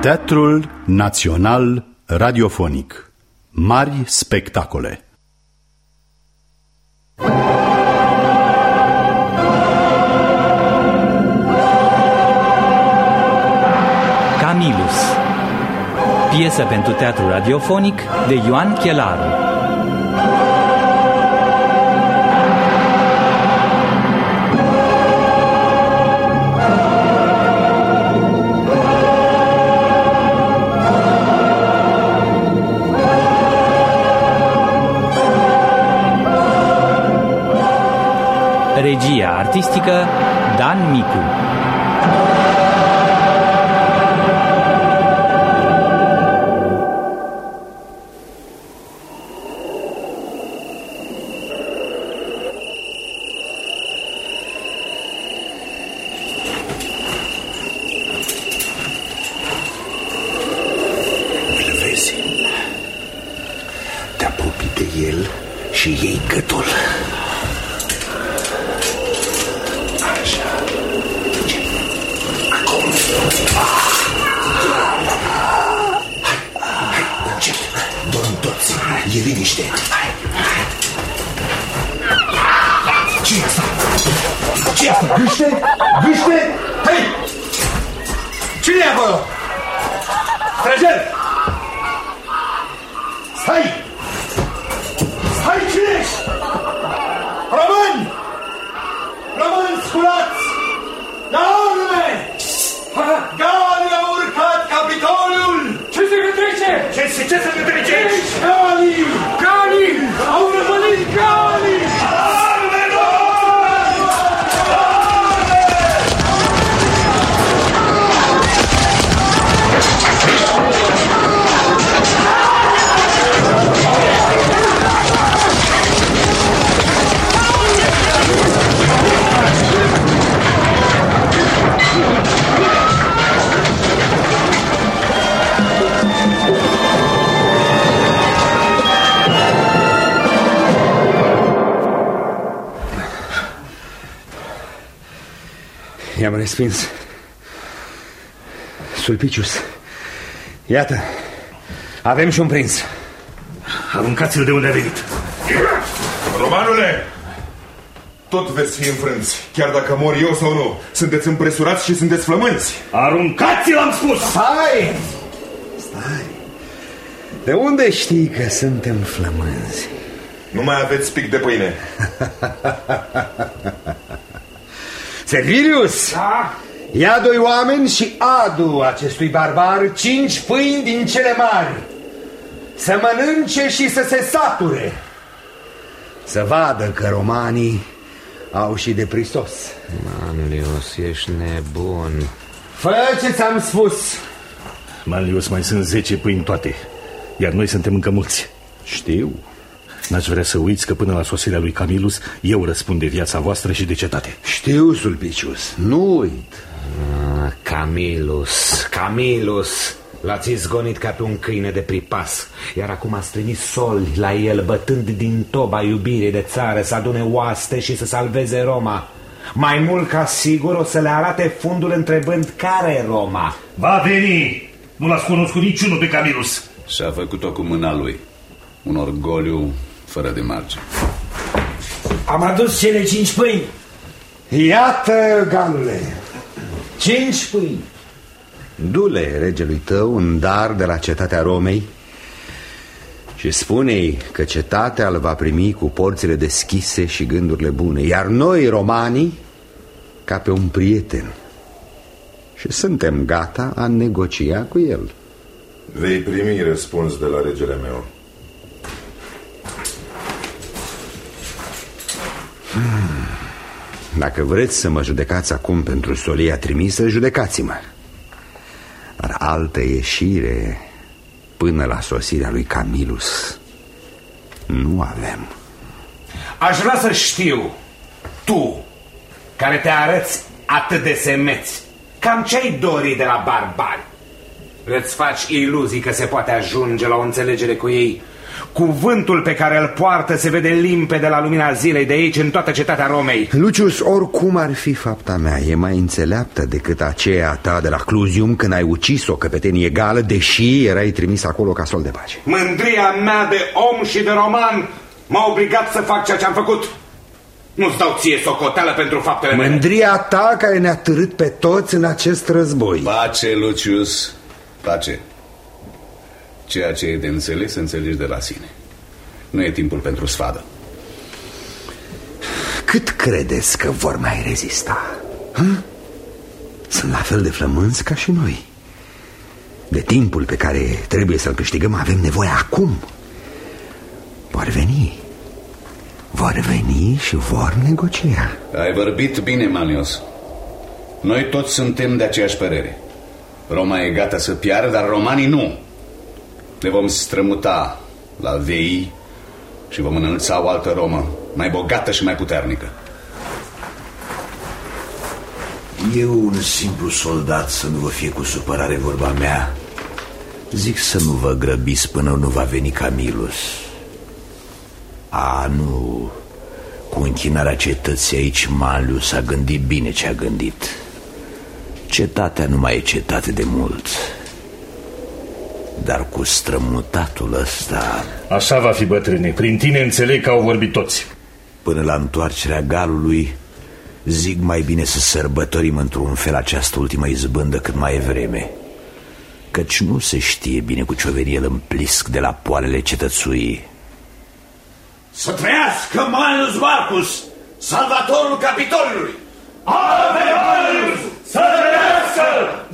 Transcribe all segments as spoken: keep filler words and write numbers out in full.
Teatrul Național Radiofonic. Mari spectacole. Camilus. Piesă pentru teatru radiofonic de Ioan Chelaru. Regia artistică Dan Micu. Îl vezi? Te apropii de el și iei gâtul. E liniște. Ce e asta? Ce e asta? Gâște? Gâște? Hei! Cine e acolo? Străjer! Stai! Stai, cine ești? Români! Români sculați! La urme! Galii au urcat Capitoliul! Ce se petrece? Ce se, ce se petrece? Galii! Galii! Au rămânit galii! Arme, i-am respins. Sulpicius, iată, avem și un prins. Aruncați-l de unde a venit. Romanule, tot veți fi înfrânți, chiar dacă mor eu sau nu. Sunteți împresurați și sunteți flămânți. Aruncați-l, am spus. Stai! Stai! De unde știi că suntem flămânzi? Nu mai aveți pic de pâine. Servilius! Da? Ia doi oameni și adu acestui barbar cinci pâini din cele mari. Să mănânce și să se sature. Să vadă că romanii au și de pristos. Manlius, ești nebun. Fă ce ți-am spus. Manlius, mai sunt zece pâini toate, iar noi suntem încă mulți. Știu. N-aș vrea să uiți că până la sosirea lui Camilus eu răspund de viața voastră și de cetate. Știu, Sulpicius, nu uit. ah, Camilus, Camilus, l-ați izgonit ca pe un câine de pripas. Iar acum ați trimis soli la el, bătând din toba iubirii de țară să adune oaste și să salveze Roma. Mai mult ca sigur o să le arate fundul întrebând care e Roma. Va veni! Nu l-ați cunoscut niciunul pe Camilus. Și-a făcut-o cu mâna lui. Un orgoliu fără de margine. Am adus cele cinci pâini. Iată, galule, cinci pâini. Du-le regelui tău un dar de la cetatea Romei și spune-i că cetatea îl va primi cu porțile deschise și gândurile bune, iar noi, romanii, ca pe un prieten. Și suntem gata a negocia cu el. Vei primi răspuns de la regele meu. hmm. Dacă vreți să mă judecați acum pentru solia trimisă, judecați-mă. Dar altă ieșire până la sosirea lui Camilus nu avem. Aș vrea să știu, tu, care te arăți atât de semeți, cam ce-ai dori de la barbari? Îți faci iluzii că se poate ajunge la o înțelegere cu ei Cuvântul pe care îl poartă se vede limpede la lumina zilei de aici, în toată cetatea Romei. Lucius, oricum ar fi fapta mea, e mai înțeleaptă decât aceea ta de la Clusium, când ai ucis o căpetenie gală, deși erai trimis acolo ca sol de pace. Mândria mea de om și de roman m-a obligat să fac ceea ce am făcut. Nu-ți dau ție socoteală pentru faptele mele. Mândria ta care ne-a târât pe toți în acest război. Pace, Lucius, pace. Ceea ce e de înțeles, înțelegi de la sine. Nu e timpul pentru sfadă. Cât credeți că vor mai rezista? Hă? Sunt la fel de flămânzi ca și noi. De timpul pe care trebuie să-l câștigăm avem nevoie acum. Vor veni. Vor veni și vor negocia. Ai vorbit bine, Manius. Noi toți suntem de aceeași părere. Roma e gata să piară, dar romanii nu. Ne vom strămuta la Veii și vom înălța o altă Romă, mai bogată și mai puternică. Eu, un simplu soldat, să nu vă fie cu supărare vorba mea, zic să nu vă grăbiți până nu va veni Camilus. A, nu. Cu închinarea cetății aici, Manlius a gândit bine ce a gândit. Cetatea nu mai e cetate de mult, dar cu strămutatul ăsta... Așa va fi, bătrâne. Prin tine înțeleg că au vorbit toți. Până la întoarcerea Galului, zic mai bine să sărbătorim într-un fel această ultimă izbândă cât mai e vreme, căci nu se știe bine cu ce-o veni el în plisc de la poalele cetățuii. Să trăiască Manius Marcus, salvatorul Capitolului! Ave Manius! Să trăiască!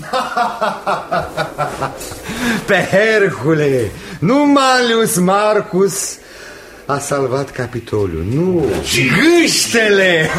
Pe Hercule! Nu Manlius Marcus a salvat Capitoliul, nu, și gâștele!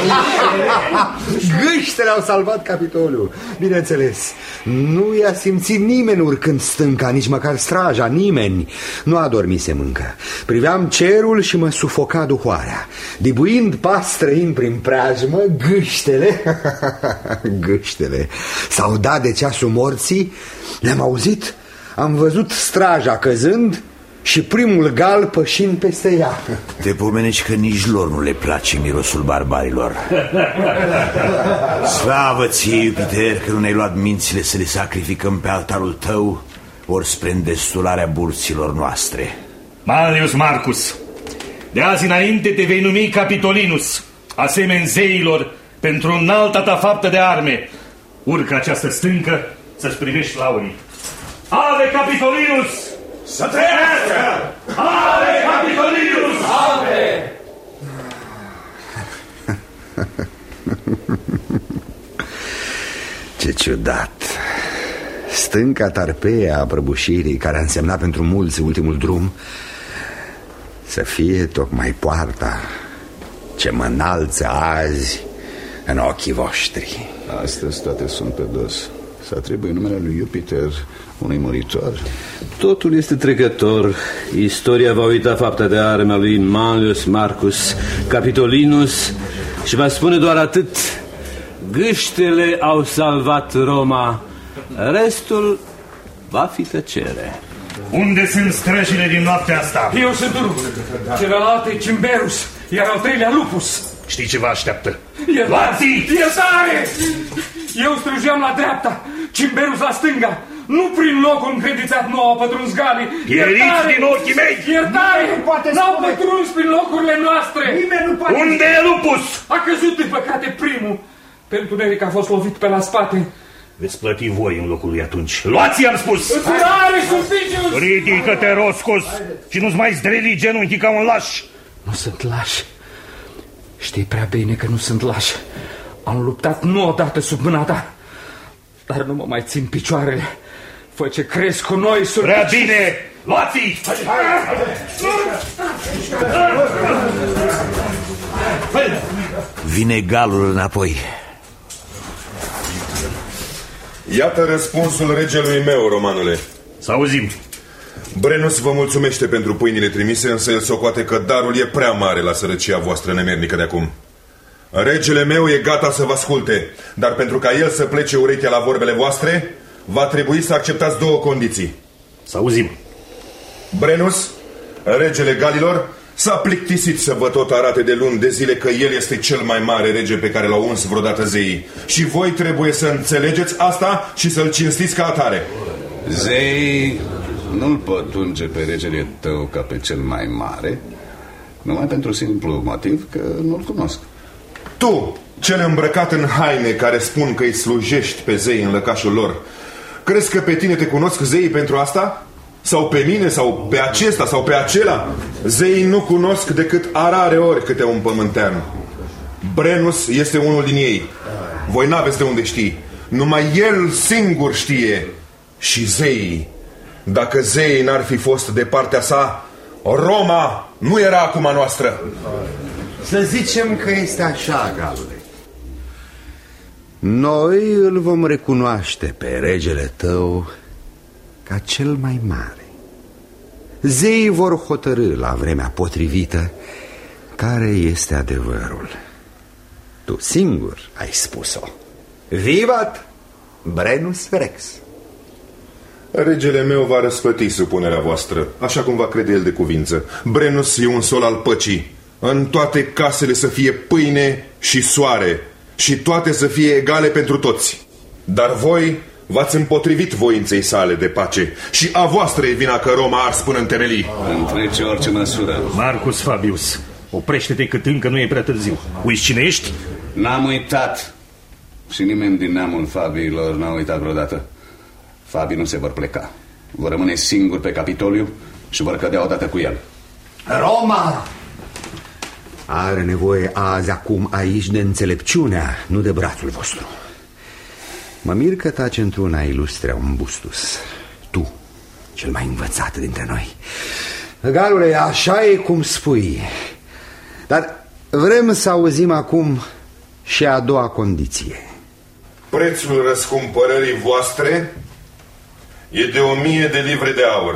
Gâștele au salvat Capitoliul. Bineînțeles, nu i-a simțit nimeni urcând stânca, nici măcar straja, nimeni. Nu adormisem încă. Priveam cerul și mă sufoca duhoarea. Dibuind pas străin prin preajmă, gâștele Gâștele s-au dat de ceasul morții. Le-am auzit, am văzut straja căzând și primul gal pășind peste ea. Te pomenești că nici lor nu le place mirosul barbarilor. Slavă ție, Iupiter, că nu ne-ai luat mințile să le sacrificăm pe altarul tău, ori spre îndestularea burților noastre. Manlius Marcus, de azi înainte te vei numi Capitolinus, asemeni zeilor, pentru înalta ta faptă de arme. Urcă această stâncă să-ți privești laurii. Ave Capitolinus! Să trăiască! Ave Capitolinus! Ave! Ce ciudat! Stânca Tarpeia a prăbușirii, care a însemnat pentru mulți ultimul drum, să fie tocmai poarta ce mă înalță azi în ochii voștri. Astăzi toate sunt pe dos. Să atribuie numele lui Jupiter unui muritor. Totul este trecător. Istoria va uita fapta de arme a lui Manlius Marcus Capitolinus și va spune doar atât: gâștele au salvat Roma, restul va fi tăcere. Unde sunt străjile din noaptea asta? Eu sunt unul, celălalt e Cimberus, iar al treilea Lupus. Știi ce vă așteaptă? Luați-i! Iertare! Eu străjeam la dreapta, Cimberus la stânga. Nu prin locul încredințat nu au pătruns galii. Pieriți din ochii mei! Iertare! N-au pătruns prin locurile noastre. Nimeni nu poate. Unde e Lupus? A căzut de păcate primul. Pentru Neric a fost lovit pe la spate. Veți plăti voi în locul lui atunci. Luați-i, am spus! Iertare, Sulpicius! Ridică-te, Roscos, și nu-ți mai zdreli genunchii ca un laș. Nu sunt laș. Știi prea bine că nu sunt laș. Am luptat nu odată sub mâna ta, dar nu mă mai țin picioarele. Fă ce crezi cu noi, Sulpicius. Prea bine! Luați-i! Vine galul înapoi. Iată răspunsul regelui meu, romanule. Să auzim. Brennus vă mulțumește pentru pâinile trimise, însă el socoate că darul e prea mare la sărăcia voastră nemernică de acum. Regele meu e gata să vă asculte, dar pentru ca el să plece urechea la vorbele voastre, va trebui să acceptați două condiții. Să auzim. Brennus, Regele Galilor s-a plictisit să vă tot arate de luni de zile că el este cel mai mare rege pe care l-au uns vreodată zeii. Și voi trebuie să înțelegeți asta și să-l cinstiți ca atare. Zeii nu-l pot unge pe regele tău ca pe cel mai mare, numai pentru simplu motiv că nu-l cunosc. Tu, cel îmbrăcat în haine care spun că îi slujești pe zei în lăcașul lor, crezi că pe tine te cunosc zeii pentru asta? Sau pe mine, sau pe acesta, sau pe acela? Zeii nu cunosc decât a rare ori câte un pământean. Brennus este unul din ei. Voi n-aveți de unde știi. Numai el singur știe. Și zeii. Dacă zeii n-ar fi fost de partea sa, Roma nu era acum a noastră. Să zicem că este așa, galule. Noi îl vom recunoaște pe regele tău ca cel mai mare. Zeii vor hotărî la vremea potrivită care este adevărul. Tu singur ai spus-o. Vivat Brennus Rex. Regele meu va răsplăti supunerea voastră, așa cum va crede el de cuvință. Brennus e un sol al păcii. În toate casele să fie pâine și soare, și toate să fie egale pentru toți. Dar voi v-ați împotrivit voinței sale de pace și a voastră e vina că Roma ars până în temelii. Întrece orice măsură. Marcus Fabius, oprește-te cât încă nu e prea târziu. Uiți cine ești? N-am uitat. Și nimeni din neamul Fabiilor n-a uitat vreodată. Fabii nu se vor pleca. Vor rămâne singuri pe Capitoliu și vor cădea odată cu el. Roma are nevoie azi, acum, aici de înțelepciunea, nu de brațul vostru. Mă mir că taci într-una, ilustre Augustus. Tu, cel mai învățat dintre noi. Galule, așa e cum spui. Dar vrem să auzim acum și a doua condiție. Prețul răscumpărării voastre e de o mie de livre de aur.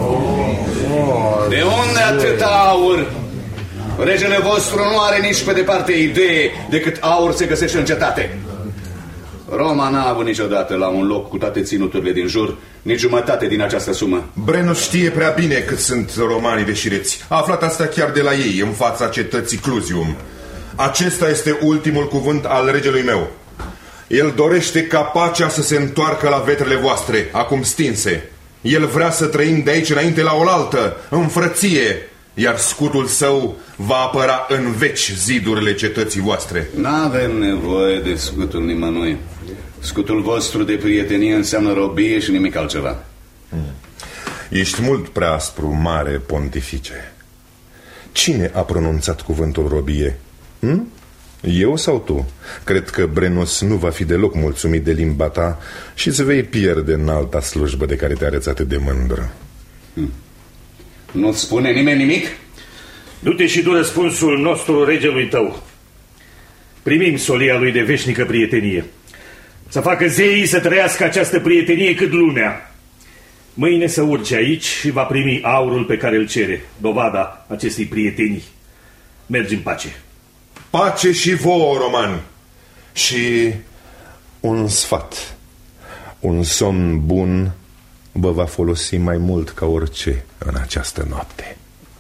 De unde atâta aur? Regele vostru nu are nici pe departe idee de cât aur se găsește în cetate. Roma n-a avut niciodată la un loc cu toate ținuturile din jur nici jumătate din această sumă. Brennus știe prea bine cât sunt romanii deșireți. A aflat asta chiar de la ei, în fața cetății Clusium. Acesta este ultimul cuvânt al regelui meu. El dorește ca pacea să se întoarcă la vetrele voastre, acum stinse. El vrea să trăim de aici înainte la oaltă, în frăție, iar scutul său va apăra în veci zidurile cetății voastre. N-avem nevoie de scutul nimănui. Scutul vostru de prietenie înseamnă robie și nimic altceva. hmm. Ești mult prea aspru, mare pontifice. Cine a pronunțat cuvântul robie? Hmm? Eu sau tu? Cred că Brennus nu va fi deloc mulțumit de limba ta și îți vei pierde în alta slujbă de care te arăți atât de mândră. hmm. Nu-ți spune nimeni nimic? Du-te și du răspunsul nostru regelui tău. Primim solia lui de veșnică prietenie. Să facă zeii să trăiască această prietenie cât lumea. Mâine să urce aici și va primi aurul pe care îl cere, dovada acestei prietenii. Mergi în pace. Pace și vouă, romani. Și un sfat. Un somn bun vă va folosi mai mult ca orice în această noapte.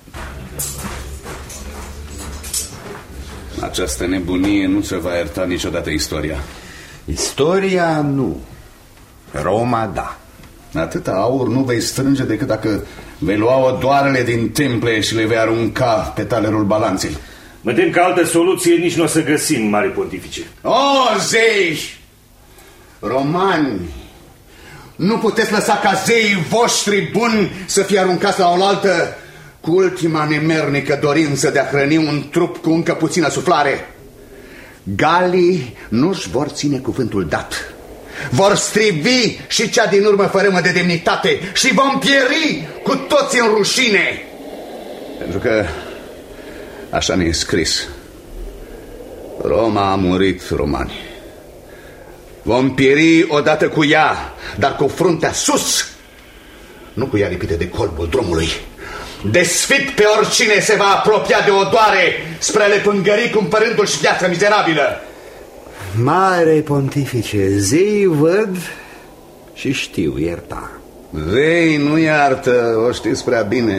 Această nebunie nu se va ierta niciodată istoria. Istoria nu. Roma da. Atâta aur nu vei strânge decât dacă vei lua odoarele din temple și le vei arunca pe talerul balanței. Mă tem că altă soluție nici nu o să găsim, mare pontifice. O, zei! Romani, nu puteți lăsa ca zeii voștri buni să fie aruncați la oaltă cu ultima nemernică dorință de a hrăni un trup cu încă puțină suflare. Galii nu-și vor ține cuvântul dat. Vor strivi și cea din urmă fărâmă de demnitate și vom pieri cu toți în rușine. Pentru că așa ne-e scris. Roma a murit, romani. Vom pieri odată cu ea, dar cu fruntea sus, nu cu ea lipită de colbul drumului. Desfit pe oricine se va apropia de odoare spre a le pângări cumpărându-și viața mizerabilă. Mare pontifice, zei văd și știu ierta. Zei nu iartă, o știți prea bine.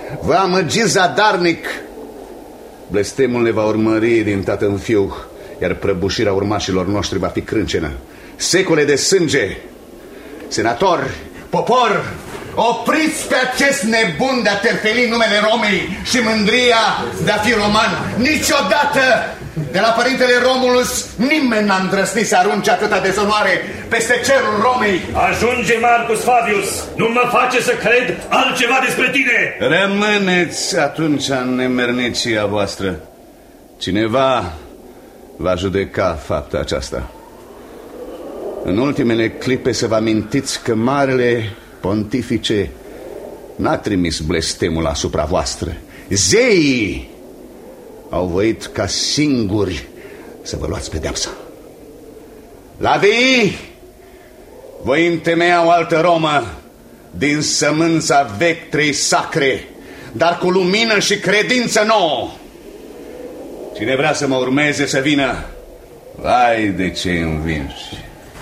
vă amăgiți zadarnic. Blestemul ne va urmări din tată în fiu, iar prăbușirea urmașilor noștri va fi crâncenă. Secole de sânge. Senator, popor, opriți pe acest nebun de a terfeli numele Romei și mândria de a fi roman. Niciodată de la părintele Romulus nimeni n-a îndrăsnit să arunce atâta dezonoare peste cerul Romei. Ajunge, Marcus Fabius, nu mă face să cred altceva despre tine. Rămâneți atunci în nemernicia voastră. Cineva va judeca fapta aceasta. În ultimele clipe să vă amintiți că marele pontifice n-a trimis blestemul asupra voastră. Zeii au voit ca singuri să vă luați pedeapsa. La Veii voi întemeia o altă Romă din sămânța vectrei sacre, dar cu lumină și credință nouă. Cine vrea să mă urmeze să vină. Vai de ce învingi.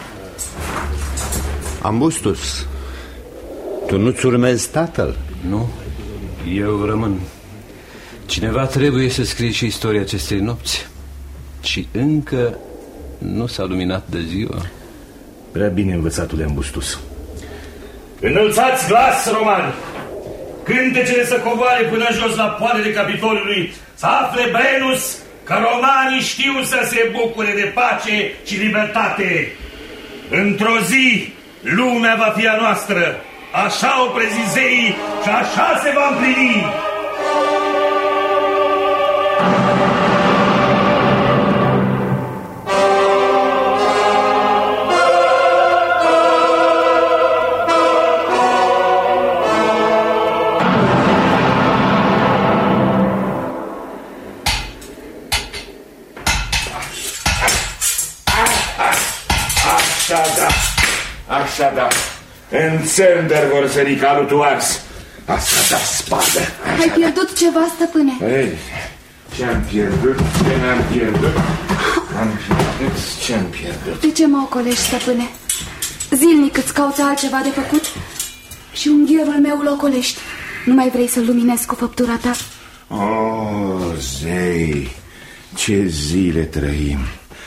Ambustus, tu nu-ți urmezi tatăl? Nu, eu rămân. Cineva trebuie să scrie și istoria acestei nopți. Și încă nu s-a luminat de ziua. Prea bine învățatule Ambustus. Înălțați glas, romani! Cântecele să coboare până jos la poalele Capitolului, să afle Brennus că romanii știu să se bucure de pace și libertate. Într-o zi lumea va fi a noastră. Așa o prezis zeii și așa se va împlini. Așa da, așa da. În țândăr vor sări calul tu ars. Asta da spadă. Așa. Ai pierdut ceva, stăpâne? Ei, ce-am pierdut? Ce n-am pierdut? Am pierdut? Ce-am pierdut? De ce mă ocolești, stăpâne? Zilnic îți cauți altceva de făcut și ungherul meu îl ocolești. Nu mai vrei să-l luminezi cu făptura ta? Oh, zei, ce zile trăim.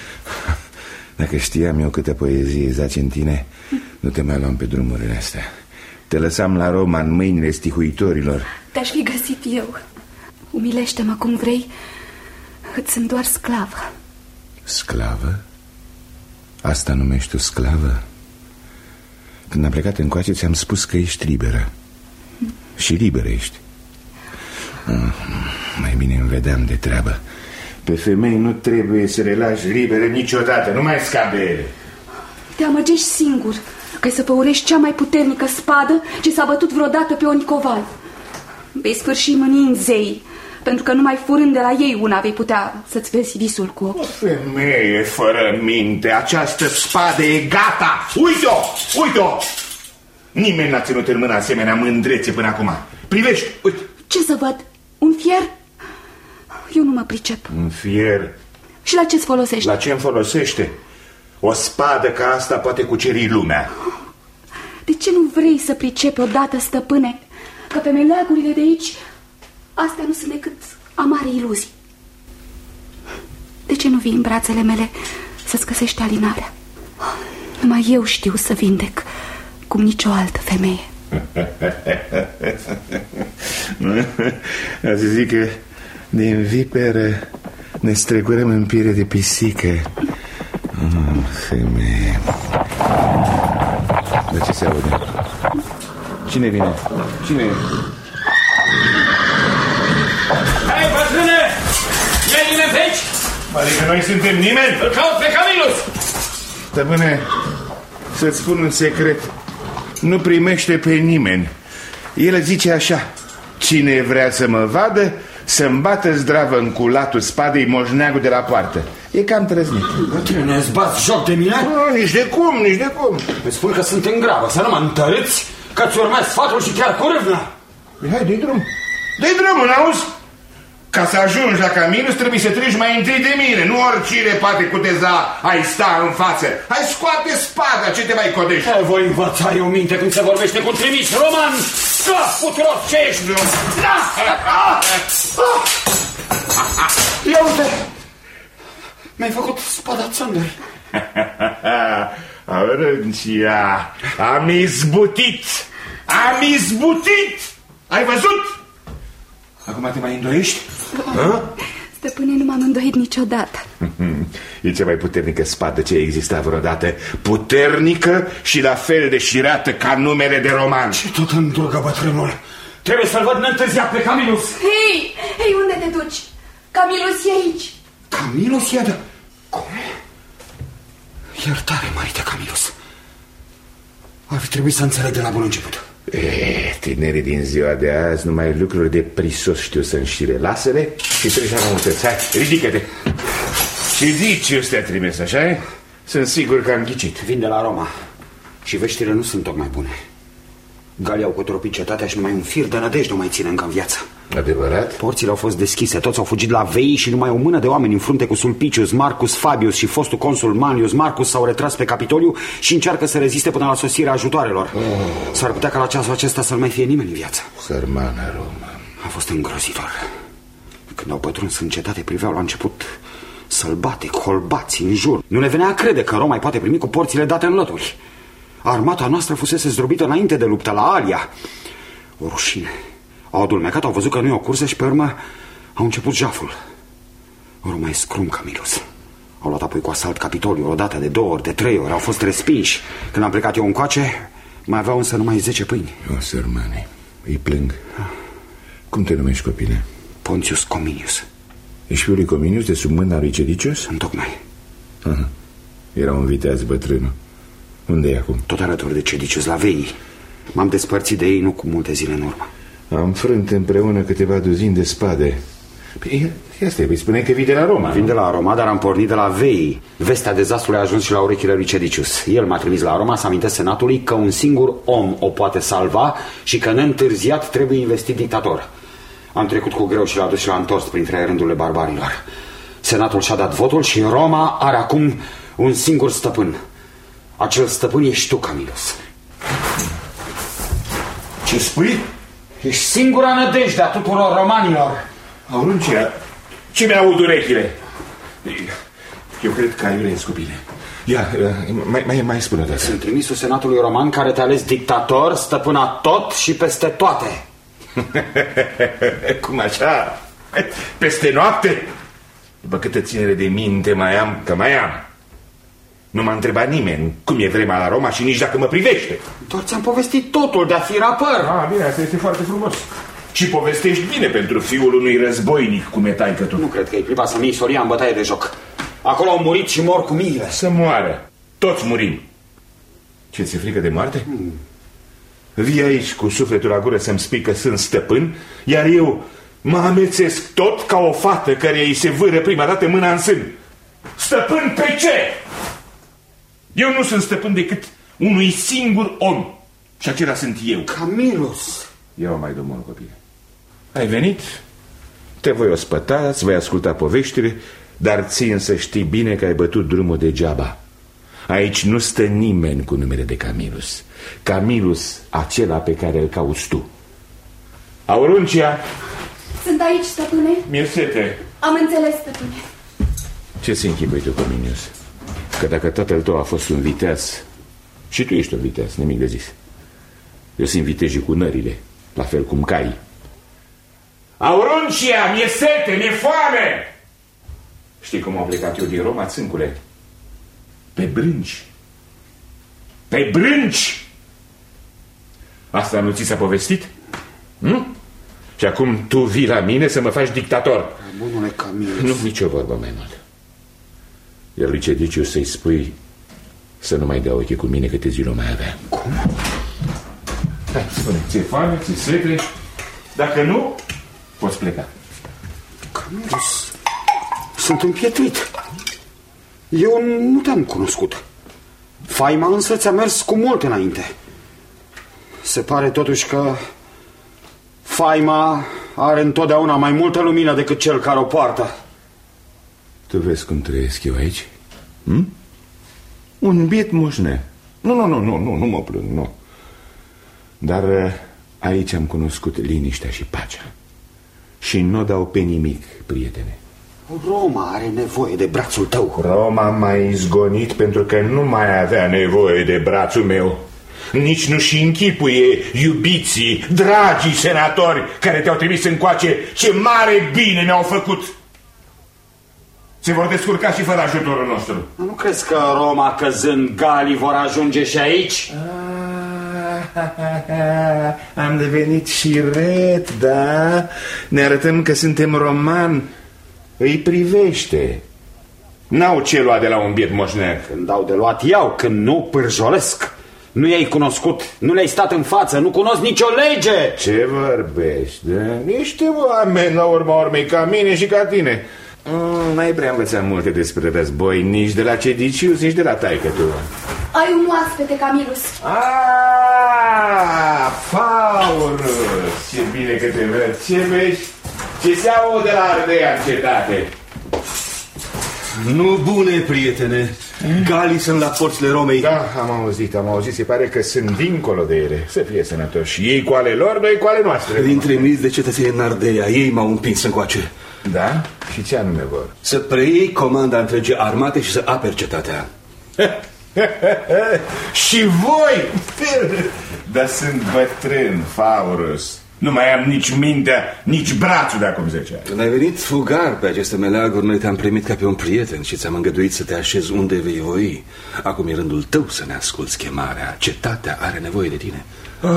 Dacă știam eu câtă poezie zace în tine, nu te mai luam pe drumurile astea. Te lăsam la Roma în mâinile stihuitorilor. Te-aș fi găsit eu. Umilește-mă cum vrei, îți sunt doar sclavă. Sclavă? Asta numești tu sclavă? Când am plecat încoace ți-am spus că ești liberă. Și liberă ești. ah, Mai bine îmi vedeam de treabă. Pe femei nu trebuie să le lași libere niciodată. Nu mai scapi de ele. Te amăgești singur că ai să păurești cea mai puternică spadă ce s-a bătut vreodată pe Onicoval. Vei sfârși mâniind zei, pentru că numai furând de la ei una vei putea să-ți vezi visul cu ochi. O femeie fără minte, această spadă e gata. Uite-o, uite-o. Nimeni n-a ținut în mână asemenea mândrețe până acum. Privești, uite. Ce să văd? Un fier? Eu nu mă pricep. Un fier? Și la ce-ți folosește? La ce-mi folosește? O spadă ca asta poate cuceri lumea. De ce nu vrei să pricepi odată, stăpâne, că pe meleagurile de aici astea nu sunt decât amare iluzii? De ce nu vii în brațele mele să-ți găsești alinarea? Numai eu știu să vindec, cum nicio altă femeie. Azi zic că din viperă ne strecurăm în piele de pisică. Oh, femeie. De ce se aude? Cine vine? Cine? Hai, bătrâne! E nimeni pe aici? Adică noi suntem nimeni? Îl caut pe Camilus! Stăpâne, să-ți spun un secret. Nu primește pe nimeni. El zice așa: cine vrea să mă vadă, să-mi bată zdravă în culatul spadei moșneagul de la poartă. E cam trăznit. Bătrâne, îți bați joc de mine? Nu, nici de cum, nici de cum. Îți spun că sunt în grabă, să nu mă întărâți, că ți urmezi sfatul și chiar cu râvna. Hai, dă-i drum. Dă-i drumul, n-auzi? Ca să ajungi la Camilus trebuie să treci mai întâi de mine. Nu oricine poate cuteza ai sta în față. Hai, scoate spada, ce te mai codești? Te voi învăța eu minte când se vorbește cu un trimis roman. Sos, puturos, ce ești? Ia uite! Mi-ai făcut spada țândăr. Aurância, am izbutit! Am izbutit! Ai văzut? Acum te mai îndoiești? Stăpâne, nu m-am îndoit niciodată. E cea mai puternică spadă ce exista vreodată. Puternică și la fel de șireată ca numele de roman. Și tot îndrugă bătrânul. Trebuie să-l văd neîntârziat pe Camilus. Hei, hei, unde te duci? Camilus e aici. Camilus e de... Cum? Iertare, mărite Camilus. Ar fi trebuit să înțeleg de la bun început. E, tinerii din ziua de azi numai lucruri de prisos știu să înșire. Lasă-le și treci la noutăți. Hai, ridică-te. Și Dicius te-a trimis, așa-i? Sunt sigur că am ghicit. Vin de la Roma și veștile nu sunt tocmai bune. Galii au cotropit cetatea și numai un fir de nădejde o mai ține încă în viață. Adevărat? Porțile au fost deschise, toți au fugit la Veii și numai o mână de oameni în frunte cu Sulpicius, Marcus Fabius și fostul consul Manius Marcus s-au retras pe Capitoliu și încearcă să reziste până la sosirea ajutoarelor. Oh. S-ar putea ca la ceasul acesta să nu mai fie nimeni în viață. Sărmana Roma. A fost îngrozitor. Când au pătruns în cetate, priveau la început sălbatic, holbați în jur. Nu le venea a crede că Roma îi poate primi cu porțile date în lături. Armata noastră fusese zdrobită înainte de luptă la Alia. O rușine. Au adulmecat, au văzut că nu e o cursă și pe urmă au început jaful. Roma e scrum, Camilus. Au luat apoi cu asalt Capitoliul, o dată, de două ori, de trei ori. Au fost respinși. Când am plecat eu încoace, mai aveau însă numai zece pâini. O, sărmane, îi plâng. Cum te numești, copile? Pontius Cominius. Ești fiul lui Cominius de sub mâna lui Cedicius? Întocmai. Aha. Era un viteaz bătrânul. Unde e acum? Tot alături de Cedicius, la Veii. M-am despărțit de ei nu cu multe zile în urmă. Am frânt împreună câteva duzini de spade. Păi, asta îi spune că vii de la Roma. Vin de la Roma, dar am pornit de la Veii. Vestea dezastrului a ajuns și la urechile lui Cedicius. El m-a trimis la Roma să amintesc senatului că un singur om o poate salva și că neîntârziat trebuie investit dictator. Am trecut cu greu și l-a dus și l-a întors printre rândurile barbarilor. Senatul și-a dat votul și Roma are acum un singur stăpân. Acel stăpân ești tu, Camilus. Ce spui? Ești singura nădejde a tuturor romanilor. Auruncia, ce mi-aud urechile? Eu cred că ai urez, copile. Ia, mai, mai, mai spune o dată. Sunt trimisul senatului roman care te-a ales dictator, stăpâna tot și peste toate. Cum așa? Peste noapte? După câtă ținere de minte mai am, că mai am. Nu m-a întrebat nimeni cum e vremea la Roma și nici dacă mă privește. Doar ți-am povestit totul de-a fi rapăr. Ah, bine, asta este foarte frumos. Și povestești bine pentru fiul unui războinic cum e taică tu. Nu cred că e priva să-mi iei soria în bătaie de joc. Acolo au murit și mor cu miile. Să moară. Toți murim. Ce, ți-e frică de moarte? Hmm. Vii aici cu sufletul la gură să-mi spui că sunt stăpân, iar eu mă amețesc tot ca o fată care îi se vâră prima dată mâna în sân. Stăpân pe ce? Eu nu sunt stăpân decât unui singur om. Și acela sunt eu. Camilus. Ia-o mai domnul, copile. Ai venit? Te voi ospăta, îți voi asculta poveștile, dar țin să știi bine că ai bătut drumul degeaba. Aici nu stă nimeni cu numele de Camilus. Camilus, acela pe care îl cauți tu. Auruncia! Sunt aici, stăpâne. Mi-e sete. Am înțeles, stăpâne. Ce-ți închipui tu, Cominius? Că dacă tatăl tău a fost un viteaz, și tu ești un viteaz, nimic de zis. Eu sunt vitejii cu nările, la fel cum cai. Auruncia, mi-e sete, mi-e foame! Știi cum am plecat eu din Roma, țâncule? Pe brânci. Pe brânci! Asta nu ți s-a povestit? Hm? Și acum tu vii la mine să mă faci dictator. Bunule Camilus. Nu, nicio vorbă mai mult. Iar lui Cedicius să-i spui să nu mai dea ochii cu mine câte zile o mai avea. Cum? Hai, spune, ți-e foame, ți-e sete? Dacă nu, poți pleca. Camilus, sunt împietrit. Eu nu te-am cunoscut. Faima însă ți-a mers cu mult înainte. Se pare totuși că faima are întotdeauna mai multă lumină decât cel care o poartă. Tu vezi cum trăiesc eu aici? Hm? Un biet mușne. Nu, nu, nu, nu, nu, nu mă plâng, nu. Dar Aici am cunoscut liniștea și pacea. Și nu dau pe nimic, prietene. Roma are nevoie de brațul tău. Roma m-a izgonit pentru că nu mai avea nevoie de brațul meu. Nici nu-și închipuie iubiții, dragii senatori care te-au trimis încoace ce mare bine mi-au făcut. Se vor descurca și fără ajutorul nostru. Nu crezi că Roma căzând, galii vor ajunge și aici? Am devenit și ret, da? Ne arătăm că suntem romani. Îi privește. N-au ce lua de la un biet moșneag. Când dau de luat iau, când nu pârjolesc. Nu i-ai cunoscut, nu le-ai stat în față, nu cunosc nicio lege. Ce vorbești, da? Niște oameni la urma urmei ca mine și ca tine. Mm, n-ai prea învățat multe despre război, nici de la Cedicius, nici de la taică tu. Ai un oaspete, Camilus. Ah, Faurus, ce bine că te văd. Ce vezi? Ce se aude la Ardea în cetate? Nu bune, prietene. Galii sunt la porțile Romei. Da, am auzit, am auzit. Se pare că sunt dincolo de ele. Să fie sănătoși. Ei cu ale lor, noi cu ale noastre. Dintre mii de cetățeni în Ardea, ei m-au împins încoace. Da? Și ce anume vor? Să preiei comanda întregii armate și să aperi cetatea. Și voi? Dar sunt bătrân, Faurus. Nu mai am nici mintea, nici brațul de acum zece ani. Când ai venit fugar pe aceste meleaguri, noi te-am primit ca pe un prieten și ți-am îngăduit să te așezi unde vei voi. Acum e rândul tău să ne asculți chemarea. Cetatea are nevoie de tine. Oh,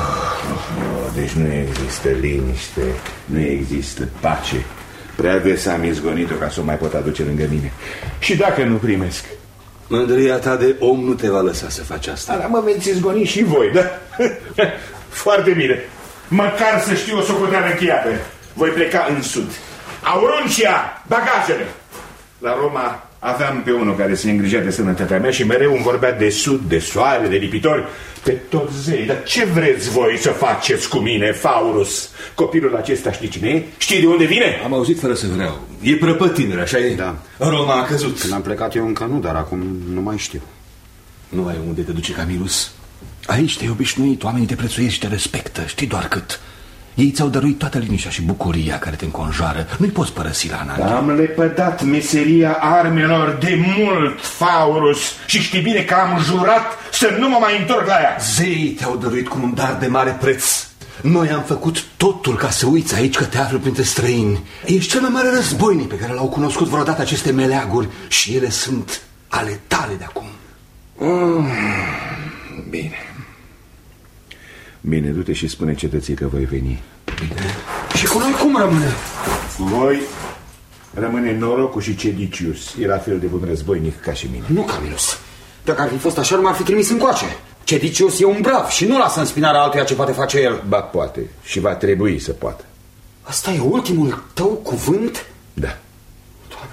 oh, deci nu există liniște, nu există pace. Prea des am izgonit-o ca să o mai pot aduce lângă mine. Și dacă nu primesc? Mândria ta de om nu te va lăsa să faci asta. Dar mă veți izgoni și voi, da? Foarte bine. Măcar să știu o socoteală încheiată. Voi pleca în sud. Auruncia, bagajele. La Roma aveam pe unul care se îngrijea de sănătatea mea și mereu îmi vorbea de sud, de soare, de lipitori, pe toți zei. Dar ce vreți voi să faceți cu mine, Faurus? Copilul acesta știi cine e? Știi de unde vine? Am auzit fără să vreau. E prăpătinere, așa e? Da. Roma a căzut. Când am plecat eu încă nu, dar acum nu mai știu. Nu ai unde te duce, Camilus? Aici te-ai obișnuit, oamenii te prețuiesc și te respectă. Știi doar cât. Ei ți-au dăruit toată liniștea și bucuria care te înconjoară. Nu-i poți părăsi la ananghie. Am lepădat meseria armelor de mult, Faurus. Și știi bine că am jurat să nu mă mai întorc la ea. Zeii te-au dăruit cu un dar de mare preț. Noi am făcut totul ca să uiți aici că te afli printre străini. Ești cel mai mare războinic pe care l-au cunoscut vreodată aceste meleaguri. Și ele sunt ale tale de acum. Oh, bine. Bine, du-te și spune cetății că voi veni. Bine. Și cu noi cum rămâne? Voi rămâne norocul și Cedicius. E la fel de bun războinic ca și mine. Nu, Camilus. Dacă ar fi fost așa, nu m-ar fi trimis încoace. Cedicius e un brav și nu lasă în spinarea altuia ce poate face el. Ba, poate. Și va trebui să poată. Asta e ultimul tău cuvânt? Da. Doamne,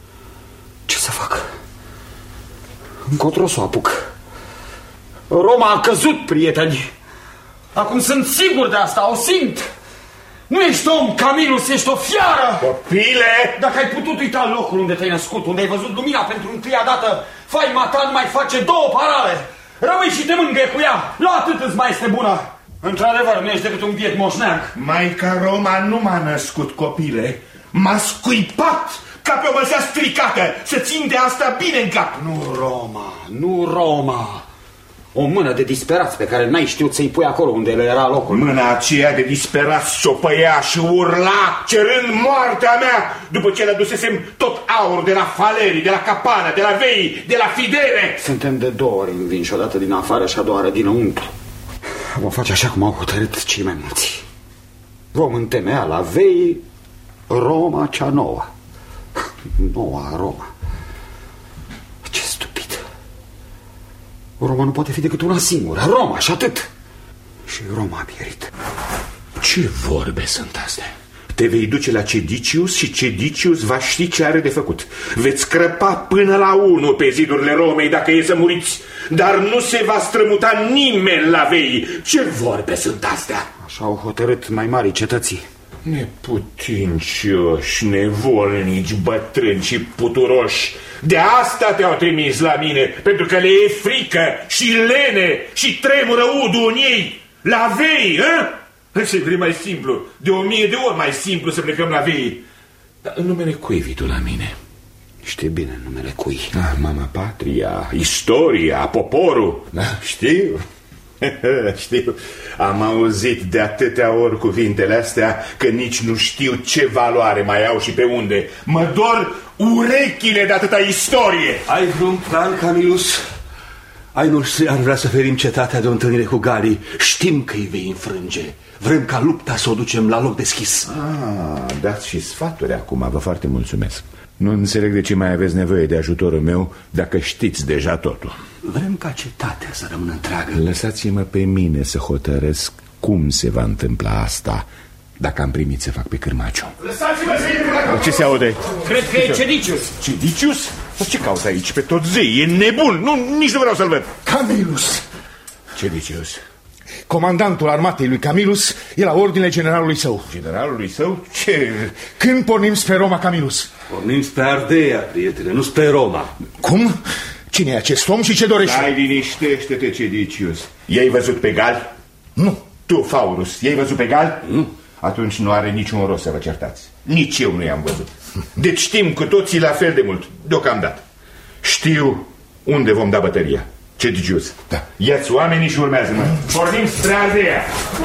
ce să fac? Încotro să o apuc. Roma a căzut, prieteni. Acum sunt sigur de asta, o simt. Nu ești om, Camilus, ești o fiară. Copile! Dacă ai putut uita locul unde te-ai născut, unde ai văzut lumina pentru întâia dată, faima ta nu mai face două parale. Rămâi și te mângâie cu ea, la atât îți mai este bună. Într-adevăr, nu ești decât un biet moșneag. Maica Roma nu m-a născut, copile. M-a scuipat ca pe o măsea stricată. Să țin de asta bine în cap. Nu Roma, nu Roma. O mână de disperați pe care n-ai știut să-i pui acolo unde le era locul. Mâna aceea de disperați șopăia și urla, cerând moartea mea, după ce le adusesem tot aur de la Falerii, de la Capana, de la Vei, de la Fidele. Suntem de două ori învinși, odată din afară și a doua oară dinăuntru. Vom face așa cum au hotărât cei mai mulți. Vom întemeia la Vei Roma cea nouă. Noua Roma. Ce stupid. Roma nu poate fi decât una singură, Roma, și atât. Și Roma a pierit. Ce vorbe sunt astea? Te vei duce la Cedicius și Cedicius va ști ce are de făcut. Veți crăpa până la unu pe zidurile Romei dacă e să muriți, dar nu se va strămuta nimeni la Vei. Ce vorbe sunt astea? Așa au hotărât mai mari cetății. Neputincioși, nevolnici, bătrâni și puturoși. De asta te-au trimis la mine, pentru că le e frică și lene și tremură udul în ei. La vei, hă? Ce mai simplu, de o mie de ori mai simplu să plecăm la vei. Dar în numele cui vii tu la mine? Știi bine numele cui. Ah, mama patria, istoria, poporul. Da, știu. Știu, am auzit de atâtea ori cuvintele astea că nici nu știu ce valoare mai au și pe unde. Mă dor urechile de atâta istorie. Ai vreun plan, Camilus? Ai nu ar vrea să ferim cetatea de o întâlnire cu galii. Știm că îi vei înfrânge. Vrem ca lupta să o ducem la loc deschis. Ah, dați și sfaturi acum, vă foarte mulțumesc. Nu înțeleg de ce mai aveți nevoie de ajutorul meu dacă știți deja totul. Vrem ca cetatea să rămână întreagă. Lăsați-mă pe mine să hotărăsc cum se va întâmpla asta dacă am primit să fac pe cârmaciu. Lăsați-mă să intru. Ce se aude? Cred că e Cedicius. Cedicius? Ce caută aici pe tot zei? E nebun, nu, nici nu vreau să-l văd. Camilus. Cedicius? Comandantul armatei lui Camilus e la ordine generalului său. Generalului său? Ce? Când pornim spre Roma, Camilus? Pornim spre Ardea, prietene, nu spre Roma. Cum? Cine e acest om și ce dorește? Hai, liniștește-te, Cedicius. I-ai văzut pe gal? Nu. Tu, Faurus, i-ai văzut pe gal? Nu. Atunci nu are niciun rost să vă certați. Nici eu nu i-am văzut. Deci știm cu toții la fel de mult, deocamdată. Știu unde vom da bătăria. Cedicius, da. Ia-ți oamenii și urmează-mă. Pornim spre Ardea.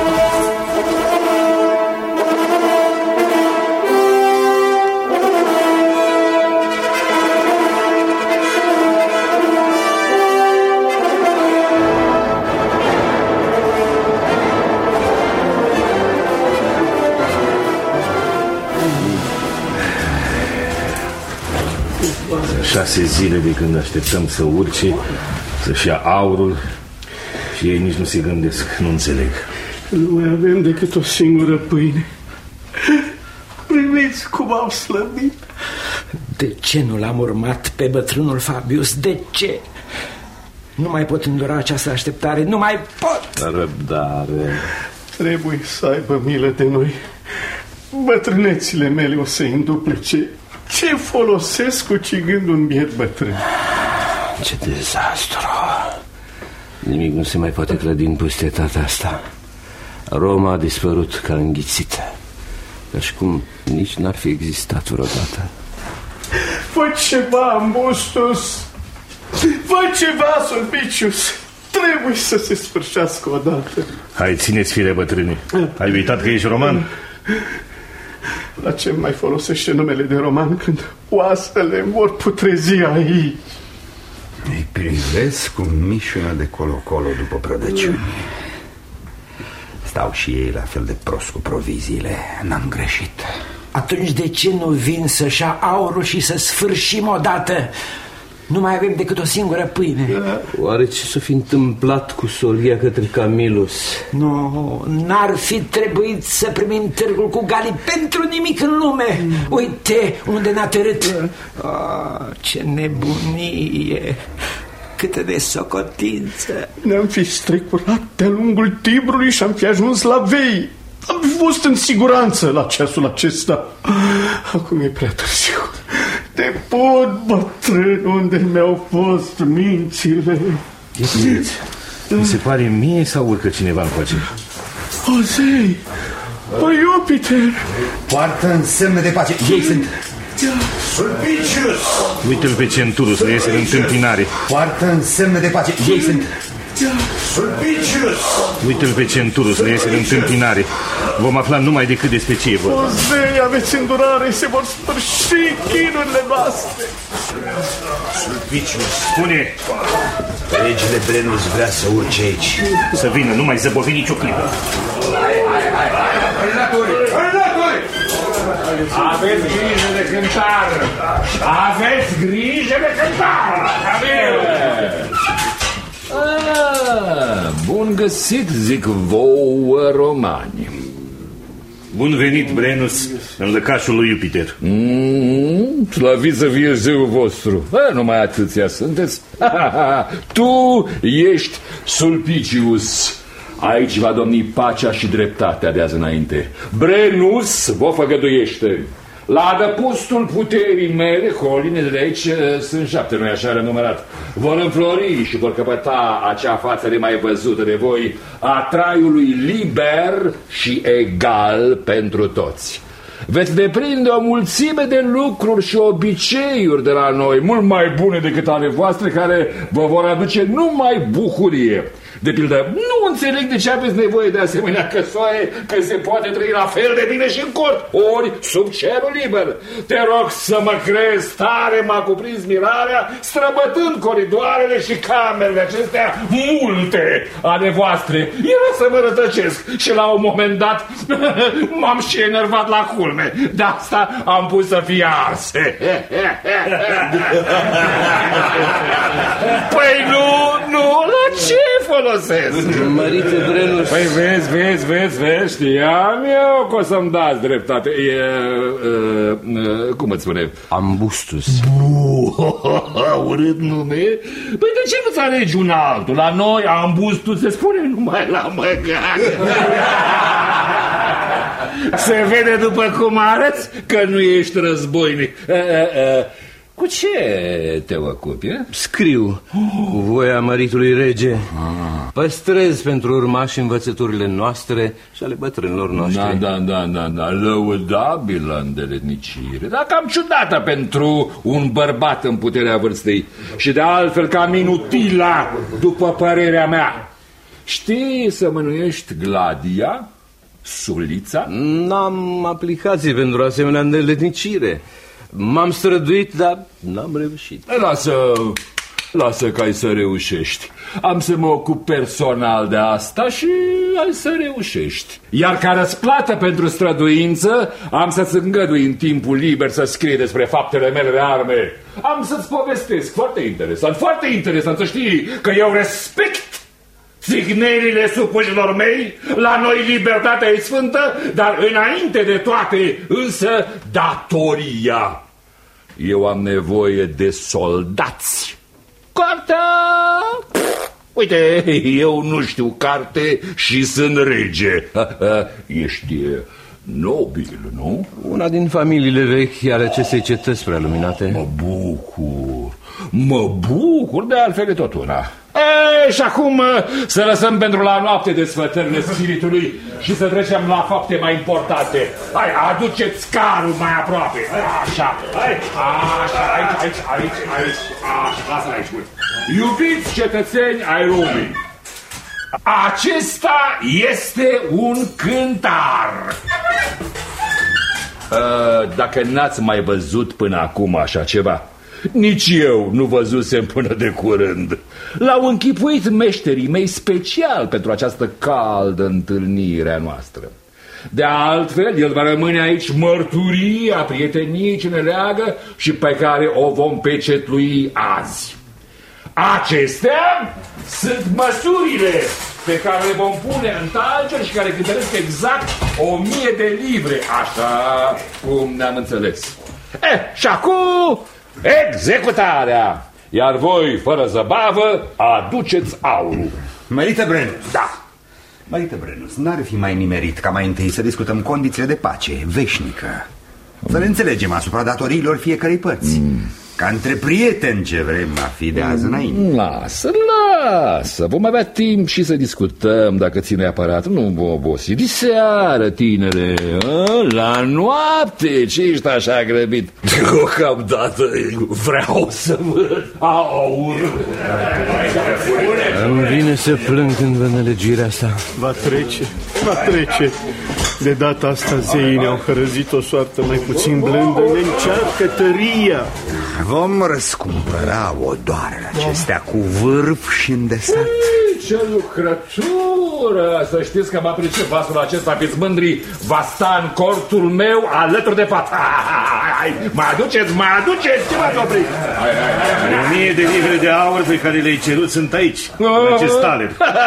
Șase zile de când așteptăm să urce, să-și ia aurul și ei nici nu se gândesc, nu înțeleg. Nu mai avem decât o singură pâine. Priviți cum au slăbit. De ce nu l-am urmat pe bătrânul Fabius? De ce? Nu mai pot îndura această așteptare, nu mai pot. Răbdare. Trebuie să aibă milă de noi. Bătrânețile mele o să înduplice. Ce folosesc ucigând un biet bătrân? Ce dezastru. Nimic nu se mai poate clădi în pustietatea asta. Roma a dispărut ca înghițită, ca și cum nici n-ar fi existat vreodată. Fă ceva, Ambustus. Fă ceva, Sulpicius. Trebuie să se sfârșească odată. Hai, țineți fire, bătrâni. Ai uitat că ești roman? La ce mai folosește numele de roman când oasele vor putrezi aici? Îi privesc cu mișuna de colo-colo după prădăciuni. Stau și ei la fel de prost cu proviziile. N-am greșit. Atunci de ce nu vin să-și ia aurul și să sfârșim odată? Nu mai avem decât o singură pâine. Oare ce s-a fi întâmplat cu solia către Camilus? Nu, n-ar fi trebuit să primim târgul cu galii pentru nimic în lume. mm. Uite unde ne-a târât. Oh, ce nebunie. Câtă de socotință. Ne-am fi strecurat de-a lungul Tibrului și am fi ajuns la vei. Am fi fost în siguranță la ceasul acesta. Acum e prea târziu. Te pot, bătrân, unde mi-au fost mințile. Mi se pare mie sau urcă cineva încoace? O zei, o Jupiter. Poartă însemne de pace. Ei sunt Sulpicius. Uite-l pe Centurus, să iese în întâmpinare. Poartă însemne de pace. Ei sunt Sulpicius. Uite-l pe Centurus, să iese în întâmpinare. Vom afla numai decât despre ce e vorba. O zei, aveți îndurare, se vor sfârși chinurile noastre. Sulpicius, spune. Regele Brennus vrea să urce aici. Să vină, nu mai zăbovi nicio clipă. Hai, hai, hai, hai, predatori, predatori! Aveți grijă de cântar! Aveți grijă de cântar! Ah, bun găsit, zic vouă, romani. Bun venit, Brennus, în lăcașul lui Jupiter. mm, Slăvit să fie zeul vostru. A, numai atâția sunteți. Tu ești Sulpicius. Aici va domni pacea și dreptatea de azi înainte. Brennus vă făgăduiește. La adăpostul puterii mele, colinele de aici sunt șapte, nu-i așa renumărat, vor înflori și vor căpăta acea față de mai văzută de voi a traiului liber și egal pentru toți. Veți deprinde o mulțime de lucruri și obiceiuri de la noi, mult mai bune decât ale voastre, care vă vor aduce numai bucurie. De pildă, nu înțeleg de ce aveți nevoie de asemenea căsoaie, că se poate trăi la fel de bine și în cort, ori sub cerul liber. Te rog să mă crezi, tare m-a cuprins mirarea, străbătând coridoarele și camerele acestea multe ale voastre. Era să mă rătăcesc și la un moment dat m-am și enervat la culme. De asta am pus să fie arse. Păi nu, nu, la ce folosesc? Mărite Brenus. Păi vezi, vezi, vezi, vezi, știam eu că o să-mi dați dreptate. E, uh, uh, cum îți spune? Ambustus. Urât nume. Păi de ce nu-ți alegi un altul? La noi Ambustus se spune numai la măgare. Se vede după cum arăți că nu ești războinic. uh, uh, uh. Cu ce te ocupi, e? Scriu cu voia măritului rege. ah. Păstrez pentru urmași învățăturile noastre și ale bătrânilor noștri. Da, da, da, da, da. Lăudabilă îndeletnicire, dar cam ciudată pentru un bărbat în puterea vârstei. Și de altfel cam inutila, după părerea mea. Știi să mânuiești gladia, sulița? N-am aplicații pentru asemenea îndeletnicire. M-am străduit, dar n-am reușit. Lasă, lasă că ai să reușești. Am să mă ocup personal de asta și ai să reușești. Iar ca răsplată pentru străduință, am să-ți îngădui în timpul liber să scrii despre faptele mele de arme. Am să-ți povestesc, foarte interesant, foarte interesant, să știi că eu respect signerile supușilor mei. La noi libertatea e sfântă, dar înainte de toate însă datoria. Eu am nevoie de soldați. Cartea... Uite, eu nu știu carte și sunt rege. Ești nobil, nu? Una din familiile vechi ale acestei cetăți prealuminate. Mă bucur, mă bucur, de altfel e tot una. E, și acum să lăsăm pentru la noapte desfătările spiritului și să trecem la fapte mai importante. Hai, aduceți carul mai aproape. Așa, hai, așa, aici, aici, aici, aici, așa, lasă-l aici. Iubiți cetățeni ai lumii, acesta este un cântar. Dacă n-ați mai văzut până acum așa ceva, nici eu nu văzusem până de curând. L-au închipuit meșterii mei special pentru această caldă întâlnire a noastră. De altfel, el va rămâne aici mărturia prieteniei ce ne leagă și pe care o vom pecetlui azi. Acestea sunt măsurile pe care le vom pune în talger și care cântăresc exact o mie de livre, așa cum ne-am înțeles. Eh, și acum executarea! Iar voi, fără zăbavă, aduceți aurul. Mărite Brenus. Da. Mărite Brenus, n-ar fi mai nimerit ca mai întâi să discutăm condițiile de pace veșnică, să ne înțelegem asupra datoriilor fiecărei părți, mm. ca între prieteni ce vrem a fi de azi înainte. Lasă, lasă, vom avea timp și să discutăm dacă ține aparat. Nu vom obosi. Diseară, tinere, a? La noapte, ce ești așa grăbit? Deocamdată vreau să văd aur. Îmi vine să plâng când văd nelegirea asta. Va trece, va trece. De data asta zeii ne-au hărăzit o soartă mai puțin blândă. Ne încearcă tăria. Vom răscumpăra odoarele acestea cu vârf și îndesat. Ei, ce lucrătură! Să știți că m-a pricep vasul acesta, fiți mândri, va sta în cortul meu alături de pat. Mai aduceți, mai aduceți, ce v-ați oprit? O mie de livre de aur pe care le-ai cerut sunt aici, în acest taler.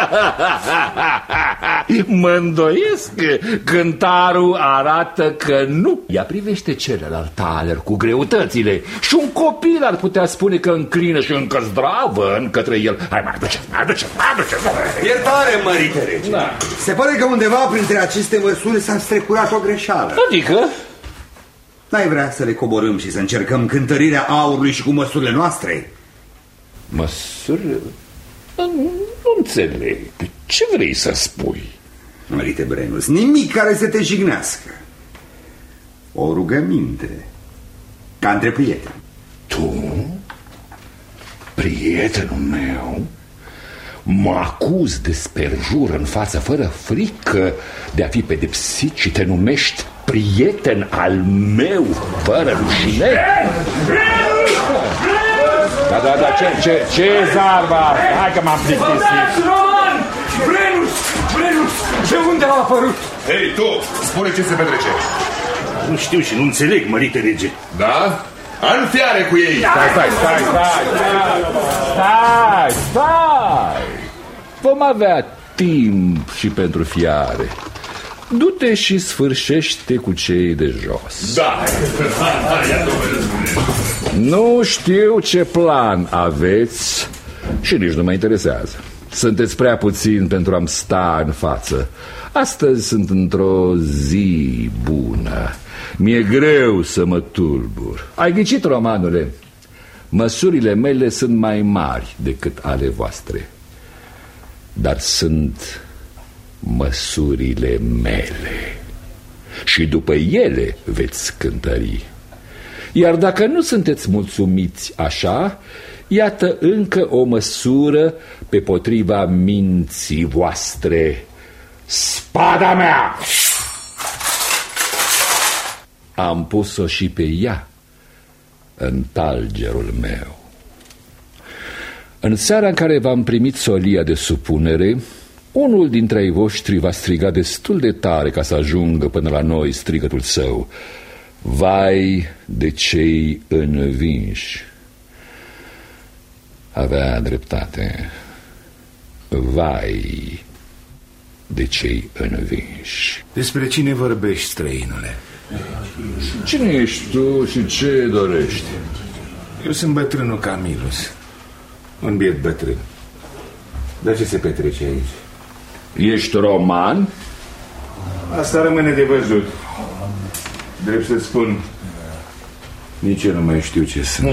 Mă îndoiesc, cântarul arată că nu. Ea privește celălalt taler cu greutățile și un copil ar putea spune că înclină și încă zdravă în către el. Hai, mai aduceți, mai aduceți, mai aduceți. Iertare, mărite rege. Da. Se pare că undeva printre aceste măsuri s-a strecurat o greșeală. Adică? N-ai vrea să le coborâm și să încercăm cântărirea aurului și cu măsurile noastre? Măsuri? Nu, nu înțeleg. Ce vrei să spui? Mărite Brennus, nimic care să te jignească. O rugăminte, ca între prieteni. Tu, prietenul meu, mă acuz de sperjur în față fără frică de a fi pedepsit și te numești prieten al meu fără rușine? Da, da, da, ce, ce, ce zarva? Hai că m-am plictisit. Brennus! Brennus! De unde a apărut? Hei, tu, spune ce se petrece. Nu știu și nu înțeleg, mărite rege. Da? În fiare cu ei! Stai, stai, stai, stai, stai, stai! Vom avea timp și pentru fiare. Du-te și sfârșește cu cei de jos. Da! Nu știu ce plan aveți și nici nu mă interesează. Sunteți prea puțini pentru a-mi sta în față. Astăzi sunt într-o zi bună. Mi-e greu să mă tulbur. Ai ghicit, romanule. Măsurile mele sunt mai mari decât ale voastre, dar sunt măsurile mele și după ele veți cântări. Iar dacă nu sunteți mulțumiți așa, iată încă o măsură pe potriva minții voastre. Spada mea! Am pus-o și pe ea în talgerul meu. În seara în care v-am primit solia de supunere, unul dintre ai voștri va striga destul de tare ca să ajungă până la noi strigătul său: vai de cei învinși! Avea dreptate. Vai de cei învinși. Despre cine vorbești, străinule? Cine ești tu și ce dorești? Eu sunt bătrânul Camilus, un biet bătrân. Dar ce se petrece aici? Ești roman? Asta rămâne de văzut. Drept să spun, nici eu nu mai știu ce sunt.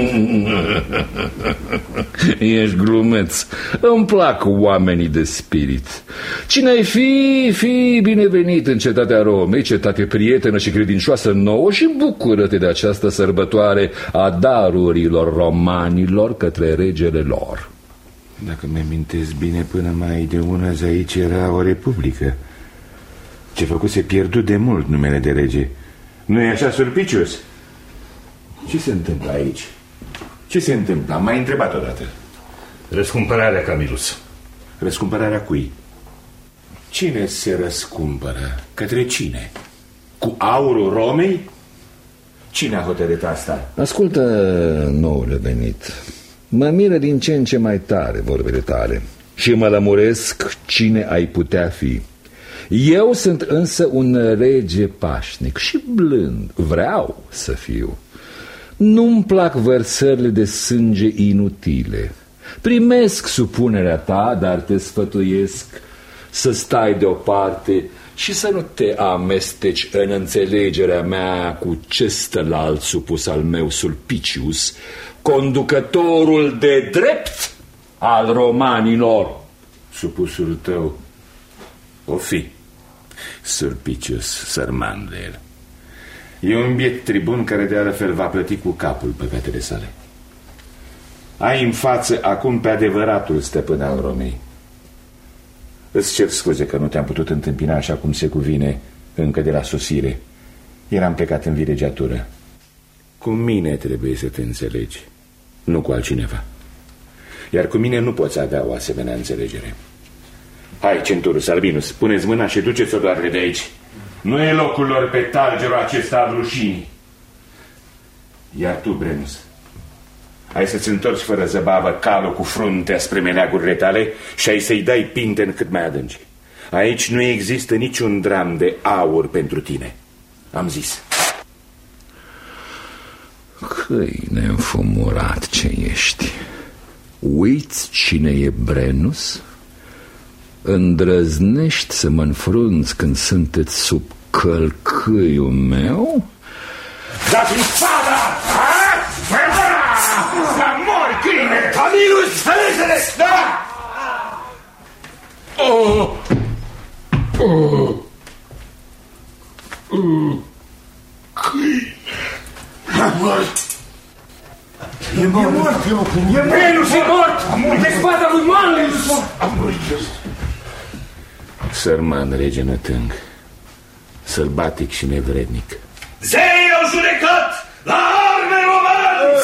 Ești glumeț. Îmi plac oamenii de spirit. Cine ai fi, fi binevenit în cetatea Romei, cetate prietenă și credincioasă nouă, și bucură-te de această sărbătoare a darurilor romanilor către regele lor. Dacă mi-amintesc bine, până mai de una zi aici era o republică. Ce făcuse pierdut de mult numele de rege. Nu e așa, Sulpicius? Ce se întâmplă aici? Ce se întâmplă? Am mai întrebat odată. Răscumpărarea, Camilus. Răscumpărarea cui? Cine se răscumpără? Către cine? Cu aurul Romei? Cine a hotărât asta? Ascultă, noule venit. Mă miră din ce în ce mai tare vorbele tale și mă lămuresc cine ai putea fi. Eu sunt însă un rege pașnic și blând. Vreau să fiu. Nu-mi plac vărsările de sânge inutile. Primesc supunerea ta, dar te sfătuiesc să stai deoparte și să nu te amesteci în înțelegerea mea cu celălalt supus al meu, Sulpicius, conducătorul de drept al romanilor. Supusul tău o fi Sulpicius, sărman de el. E un biet tribun care de altfel va plăti cu capul păcatele sale. Ai în față acum pe adevăratul stăpân al Romei. Îți cer scuze că nu te-am putut întâmpina așa cum se cuvine încă de la sosire. Eram plecat în vilegiatură. Cu mine trebuie să te înțelegi, nu cu altcineva. Iar cu mine nu poți avea o asemenea înțelegere. Hai, Centurus Albinus, puneți mâna și duceți-o doar de aici. Nu e locul lor pe talgerul acesta al rușinii. Iar tu, Brennus, ai să-ți întorci fără zăbavă calul cu fruntea spre meleagurile tale și ai să-i dai pinten cât mai adânci. Aici nu există niciun dram de aur pentru tine. Am zis. Câine înfumurat ce ești. Uiți cine e Brennus? Îndrăznești să mă înfrunți când sunteți sub călcâiul meu? dați-mi spada! Să mori, câine! Camilus, fărâșele! Da! Oh! Oh! Oh! Câine! E mort! E mort! E mort! E mort! Venus e mort! De spada lui Manlius! A murit! Sărman rege nătâng, sălbatic și nevrednic. Zei au judecat la arme romani!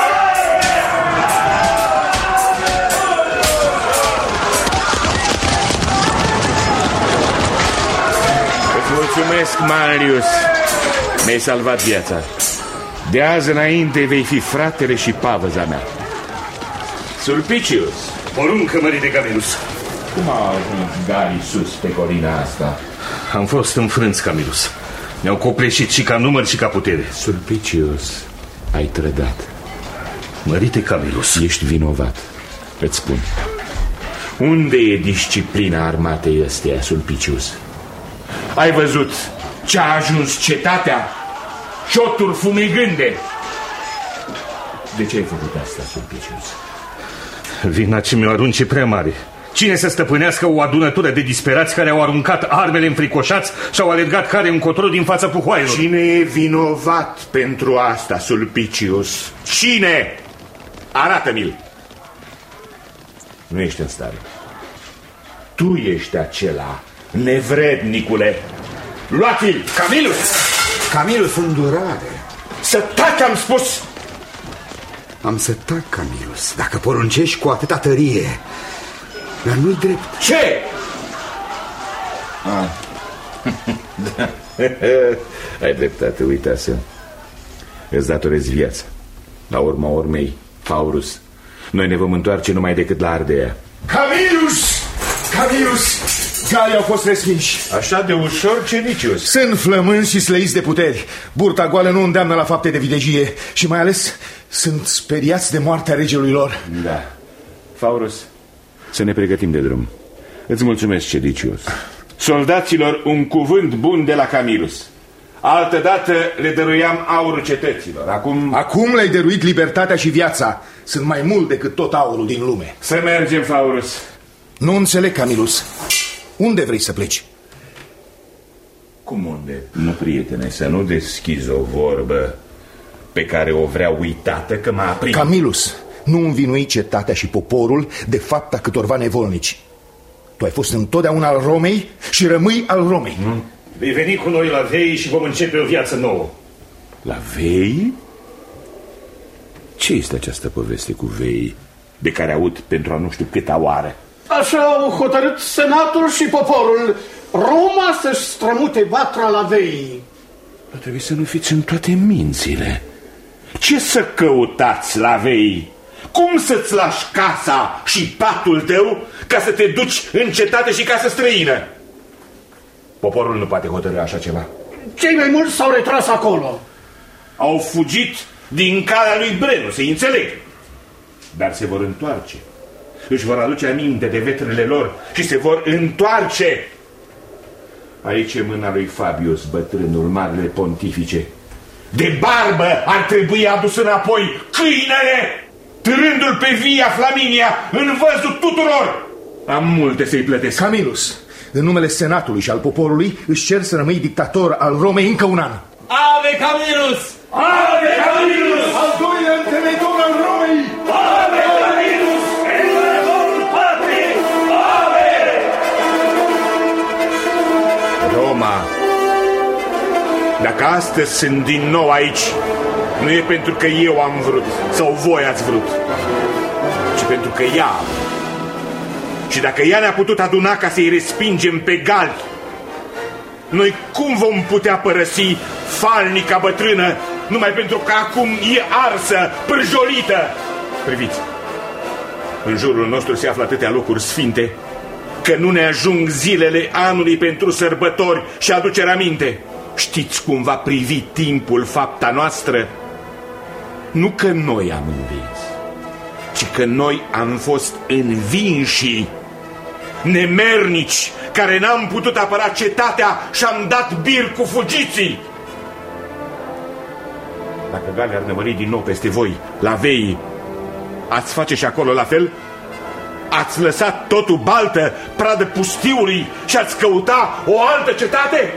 Îți mulțumesc, Manlius. Mi-ai salvat viața. De azi înainte vei fi fratele și pavăza mea. Sulpicius. Poruncă, mărite Camilus. Cum a ajuns Gali sus pe colina asta? Am fost înfrânți, Camilus. Ne-au copleșit și ca număr și ca putere. Sulpicius, ai trădat. Mărite Camilus, ești vinovat, îți spun. Unde e disciplina armatei ăsteia, Sulpicius? Ai văzut ce a ajuns cetatea? Șoturi fumegânde. De ce ai făcut asta, Sulpicius? Vina ce mi-o arunce prea mare. Cine să stăpânească o adunătură de disperați care au aruncat armele înfricoșați și au alergat care încotro din fața puhoaielor? Cine e vinovat pentru asta, Sulpicius? Cine? Arată-mi-l. Nu ești în stare. Tu ești acela, nevrednicule. Luați-l! Camilus! Camilus, îndurare. Să taci, am spus! Am să tac, Camilus, dacă poruncești cu atâta tărie. Dar nu-i drept. Ce? Ah. Da. Ai dreptate, uitase. Îți datorezi viața. La urma urmei, Faurus, noi ne vom întoarce numai decât la Ardea. Camilus! Camilus! Galii au fost respinși. Așa de ușor, Cenicius? Sunt flămânzi și slăiți de puteri. Burta goală nu îndeamnă la fapte de videjie. Și mai ales sunt speriați de moartea regelui lor. Da. Faurus, să ne pregătim de drum. Îți mulțumesc, Cenicius. Soldaților un cuvânt bun de la Camilus. Altădată le dăruiam aurul cetăților. Acum... Acum le-ai dăruit libertatea și viața. Sunt mai mult decât tot aurul din lume. Să mergem, Faurus. Nu înțeleg, Camilus. Unde vrei să pleci? Cum unde? Nu, prietene, să nu deschizi o vorbă pe care o vreau uitată că m-a aprins. Camilus, nu învinui cetatea și poporul de fapta câtorva nevolnici. Tu ai fost întotdeauna al Romei și rămâi al Romei. Nu? Vei veni cu noi la Vei și vom începe o viață nouă. La Vei? Ce este această poveste cu Vei, de care aud pentru a nu știu câta oară? Așa au hotărât senatul și poporul. Roma să-și strămute vatra la Vei. Dar trebuie să nu fiți în toate mințile. Ce să căutați la Vei? Cum să-ți lași casa și patul tău ca să te duci în cetate și casă străină? Poporul nu poate hotărâ așa ceva. Cei mai mulți s-au retras acolo. Au fugit din calea lui Brenu, să înțeleg. Dar se vor întoarce. Își vor aduce aminte de vetrele lor și se vor întoarce. Aici e mâna lui Fabius, bătrânul, marele pontifice. De barbă ar trebui adus înapoi câinele, târându-l pe Via Flaminia în văzul tuturor. Am multe să-i plătesc. Camilus, în numele senatului și al poporului își cer să rămâi dictator al Romei încă un an. Ave Camilus! Ave Camilus! Al doilea întemeitor al Romei! Ave Camilus! Emperadorul patriei! Ave! Roma, dacă astăzi sunt din nou aici, nu e pentru că eu am vrut sau voi ați vrut, ci pentru că ea a vrut. Și dacă ea ne-a putut aduna ca să-i respingem pe gali, noi cum vom putea părăsi falnica bătrână numai pentru că acum e arsă, pârjolită? Priviți, în jurul nostru se află atâtea locuri sfinte că nu ne ajung zilele anului pentru sărbători și aducere aminte. Știți cum va privi timpul fapta noastră? Nu că noi am învins, ci că noi am fost învinși, nemernici, care n-am putut apăra cetatea și am dat bir cu fugiții. Gale ar năvări din nou peste voi, la vei, ați face și acolo la fel? Ați lăsat totul baltă, pradă pustiului și ați căuta o altă cetate?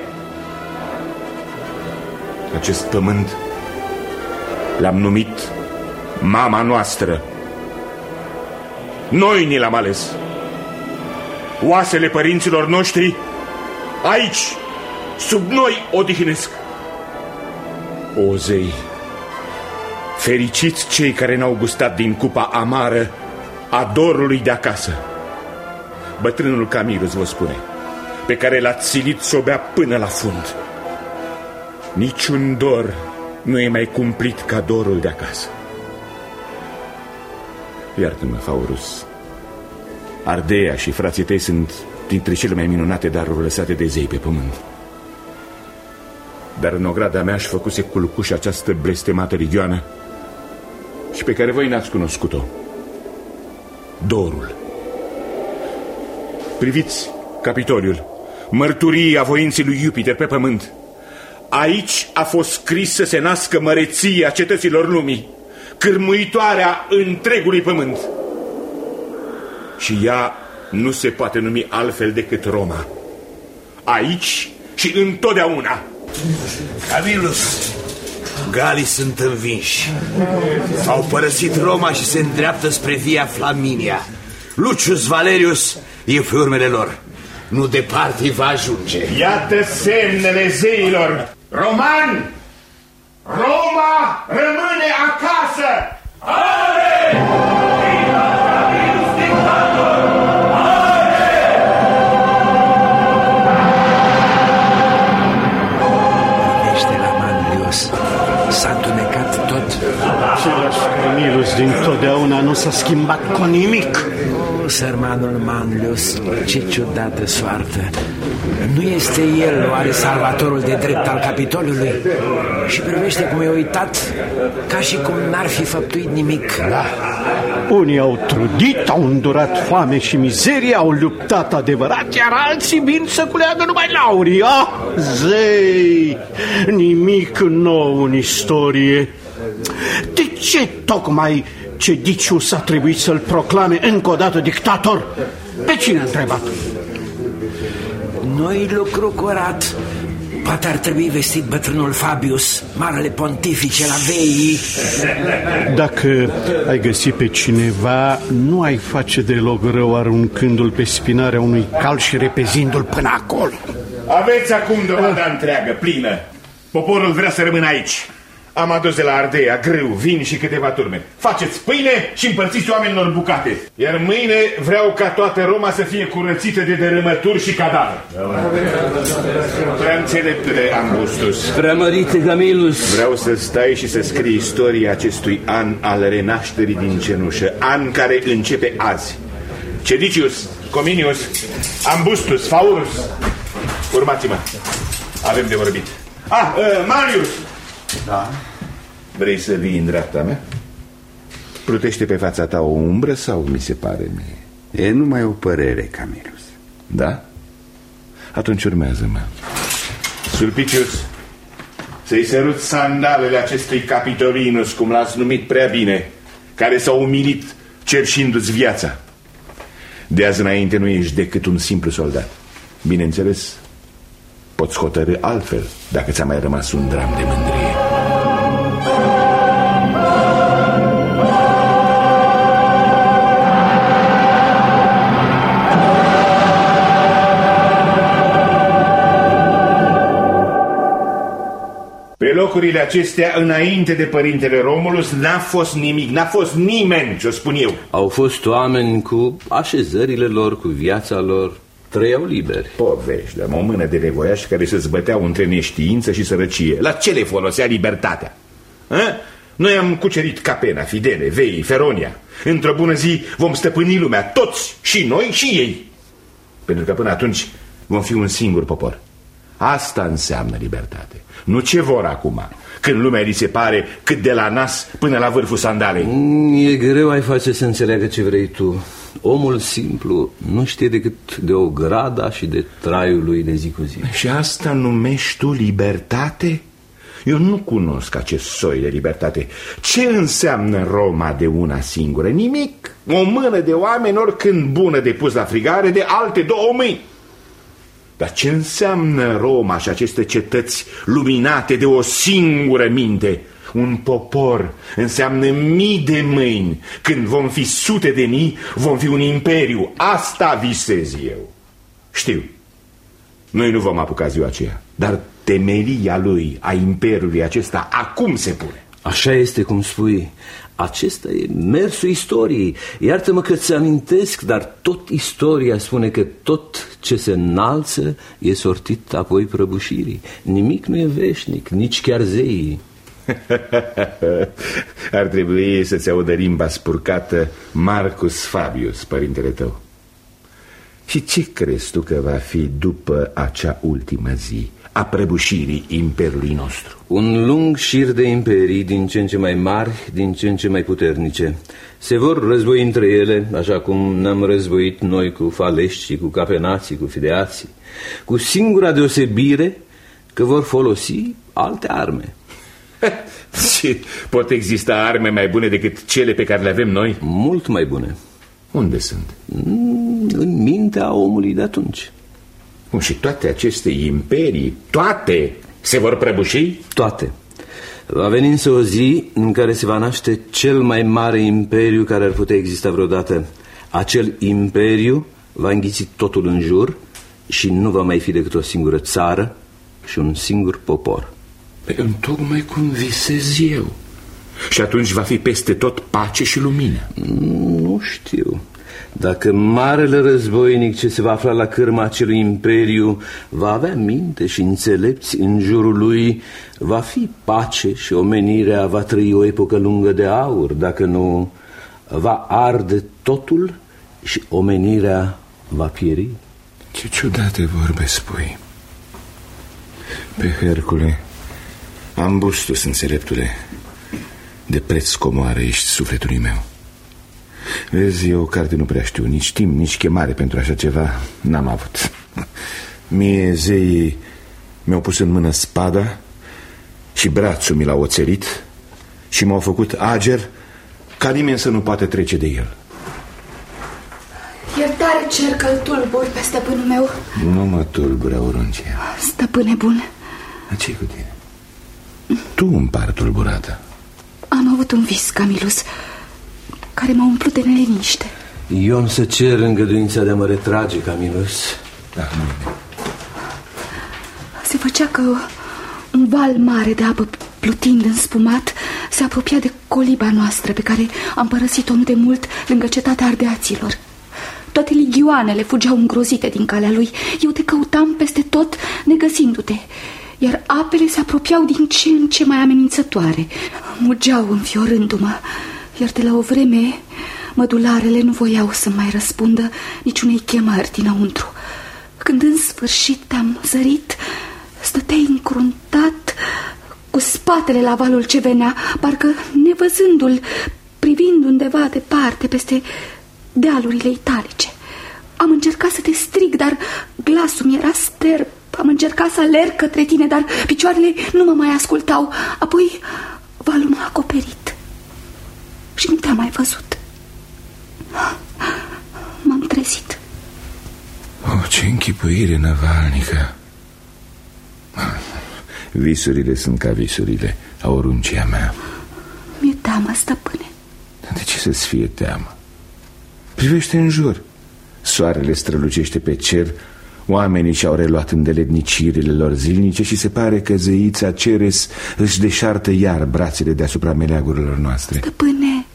Acest pământ l-am numit mama noastră. Noi ni l-am ales. Oasele părinților noștri aici, sub noi, odihnesc. O zei, fericiți cei care n-au gustat din cupa amară a dorului de acasă. Bătrânul Camilus vă spune, pe care l-ați silit să o bea până la fund. Niciun dor nu e mai cumplit ca dorul de acasă. Iartă-mă, Faurus, Ardea și frații tăi sunt dintre cele mai minunate daruri lăsate de zei pe pământ. Dar în ograda mea și făcuse culcuș această blestemată ligioană și pe care voi n-ați cunoscut-o. Dorul. Priviți Capitoliul, mărturii a voinței lui Jupiter pe pământ. Aici a fost scris să se nască măreția cetăților lumii, cârmuitoarea întregului pământ. Și ea nu se poate numi altfel decât Roma. Aici și întotdeauna. Camilus, galii sunt învinși. Au părăsit Roma și se îndreaptă spre Via Flaminia. Lucius Valerius e pe urmele lor. Nu departe va ajunge. Iată semnele zeilor. Roman, Roma rămâne acasă. Ale! S-a întunecat tot. Același Camilus din totdeauna nu s-a schimbat cu nimic. Oh, sărmanul Manlius, ce ciudată soartă. Nu este el oare salvatorul de drept al Capitoliului? Și privește cum e uitat, ca și cum n-ar fi făptuit nimic. Da. Unii au trudit, au îndurat foame și mizerie, au luptat adevărat, iar alții vin să culeagă numai laurii. Ah, zei, nimic nou în istorie. De ce tocmai Cedicius a trebuit să-l proclame încă o dată dictator? Pe cine a întrebat? Nu-i lucru curat. Poate ar trebui vestit bătrânul Fabius, marele pontifice la Veii. Dacă ai găsi pe cineva, nu ai face deloc rău aruncându-l pe spinarea unui cal și repezindu-l până acolo. Aveți acum dovada întreagă, plină. Poporul vrea să rămână aici. Am adus de la Ardea grâu, vin și câteva turme. Faceți pâine și împărțiți oamenilor bucate. Iar mâine vreau ca toată Roma să fie curățită de dărâmături și cadavre. Prea înțeleptule Ambustus, Preamărite Camilus, vreau să stai și să scrii istoria acestui an al renașterii din cenușă. An care începe azi. Cedicius, Cominius, Ambustus, Faurus, urmați-mă. Avem de vorbit. Ah, uh, Marius. Da? Vrei să vii în dreapta mea? Plutește pe fața ta o umbră sau mi se pare mie? E numai o părere, Camilus. Da? Atunci urmează-mă. Sulpicius, să-i sărut sandalele acestui Capitolinus, cum l-ați numit prea bine, care s-a umilit cerșindu-ți viața. De azi înainte nu ești decât un simplu soldat. Bineînțeles, poți hotărî altfel dacă ți-a mai rămas un dram de mândrie. Pe locurile acestea, înainte de părintele Romulus, n-a fost nimic, n-a fost nimeni, ce-o spun eu. Au fost oameni cu așezările lor, cu viața lor. Trăiau liberi. Povești, o mână de nevoiași care se zbăteau între neștiință și sărăcie. La ce le folosea libertatea? A? Noi am cucerit Capena, Fidele, Veii, Feronia. Într-o bună zi vom stăpâni lumea, toți, și noi și ei. Pentru că până atunci vom fi un singur popor. Asta înseamnă libertate. Nu ce vor acum, când lumea li se pare cât de la nas până la vârful sandalei. E greu ai face să înțeleagă ce vrei tu. Omul simplu nu știe decât de o grada și de traiul lui de zi cu zi. Și asta numești tu libertate? Eu nu cunosc acest soi de libertate. Ce înseamnă Roma de una singură? Nimic. O mână de oameni, oricând bună de pus la frigare, de alte două mâini. Dar ce înseamnă Roma și aceste cetăți luminate de o singură minte? Un popor înseamnă mii de mâini. Când vom fi sute de mii, vom fi un imperiu. Asta visez eu. Știu, noi nu vom apuca ziua aceea, dar temelia lui, a imperiului acesta, acum se pune. Așa este cum spui. Acesta e mersul istoriei. Iartă-mă că ți amintesc, dar tot istoria spune că tot ce se înalță e sortit apoi prăbușirii. Nimic nu e veșnic, nici chiar zeii. Ar trebui să-ți audă limba spurcată Marcus Fabius, părintele tău. Și ce crezi tu că va fi după acea ultimă zi a prăbușirii imperiului nostru? Un lung șir de imperii din ce în ce mai mari, din ce în ce mai puternice. Se vor război între ele, așa cum ne-am războit noi cu faleștii, cu capenații, cu fideații, cu singura deosebire că vor folosi alte arme. Și pot exista arme mai bune decât cele pe care le avem noi? Mult mai bune. Unde sunt? În mintea omului de atunci. Și toate aceste imperii, toate se vor prăbuși? Toate. Va veni însă o zi în care se va naște cel mai mare imperiu care ar putea exista vreodată. Acel imperiu va înghiți totul în jur și nu va mai fi decât o singură țară și un singur popor. Păi întocmai cum visez eu. Și atunci va fi peste tot pace și lumină. Nu știu. Dacă marele războinic ce se va afla la cârma acelui imperiu va avea minte și înțelepți în jurul lui, va fi pace și omenirea va trăi o epocă lungă de aur. Dacă nu, va arde totul și omenirea va pieri. Ce ciudate vorbe spui. Pe Hercule, Ambustus, înțeleptule, de preț comoară ești sufletului meu. Vezi, eu carte nu prea știu, nici timp, nici chemare pentru așa ceva n-am avut. Mie zeii mi-au pus în mână spada și brațul mi l-au oțelit și m-au făcut ager ca nimeni să nu poate trece de el. Iertare cer că-l tulburi pe stăpânul meu. Nu mă tulbură, Oruncie. Stăpâne bun. Ce-i cu tine? Tu îmi pare tulburată. Am avut un vis, Camilus, care m-a umplut de neliniște. Eu am să cer îngăduința de a mă retrage, Camilus. Da, nu. Se făcea că un val mare de apă plutind înspumat se apropia de coliba noastră pe care am părăsit-o nu de mult lângă cetatea ardeaților. Toate ligioanele fugeau îngrozite din calea lui. Eu te căutam peste tot negăsindu-te, iar apele se apropiau din ce în ce mai amenințătoare. Mugeau înfiorându-mă, iar de la o vreme mădularele nu voiau să mai răspundă niciunei chemări dinăuntru. Când în sfârșit te-am zărit, stăteai încruntat cu spatele la valul ce venea, parcă nevăzându-l, privind undeva departe peste dealurile italice. Am încercat să te strig, dar glasul mi era sterb. Am încercat să alerg către tine, dar picioarele nu mă mai ascultau. Apoi valul m-a acoperit și nu te-am mai văzut. M-am trezit. Oh, ce închipuire năvalnică. Visurile sunt ca visurile, Auruncia mea. Mi-e teamă, stăpâne. De ce să-ți fie teamă? Privește în jur. Soarele strălucește pe cer, oamenii și-au reluat îndeletnicirile lor zilnice și se pare că zeița Ceres își deșartă iar brațele deasupra meleagurilor noastre. Stăpâne,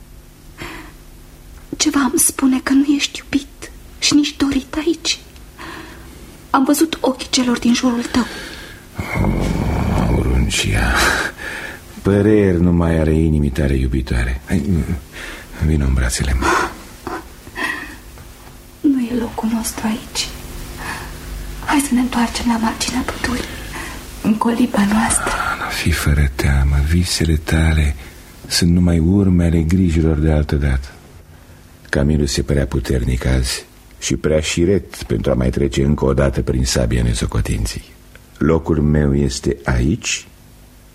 ceva îmi spune că nu ești iubit și nici dorit aici. Am văzut ochii celor din jurul tău. Oh, Auruncia, păreri nu mai are inimii tale iubitoare. Vino în brațele mele. Nu e locul nostru aici. Hai să ne întoarcem la marginea pădurii, în coliba noastră. Nu fi fără teamă. Visele tale sunt numai urme ale grijilor de altă dată. Camilus se părea puternic azi și prea șiret pentru a mai trece încă o dată prin sabia nesocotinții. Locul meu este aici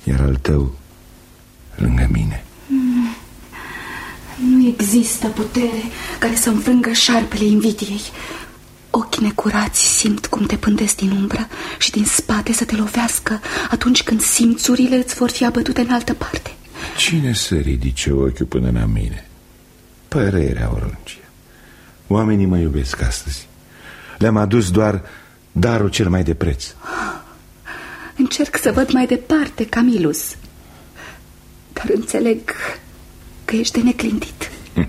iar al tău lângă mine. Mm. Nu există putere care să înfrângă șarpele invidiei. Ochii necurați simt cum te pândesc din umbră și din spate să te lovească atunci când simțurile îți vor fi abătute în altă parte. Cine să ridice ochiul până la mine? Părerea oruncie. Oamenii mă iubesc astăzi. Le-am adus doar darul cel mai de preț. Încerc să văd mai departe, Camilus, dar înțeleg că ești de neclintit.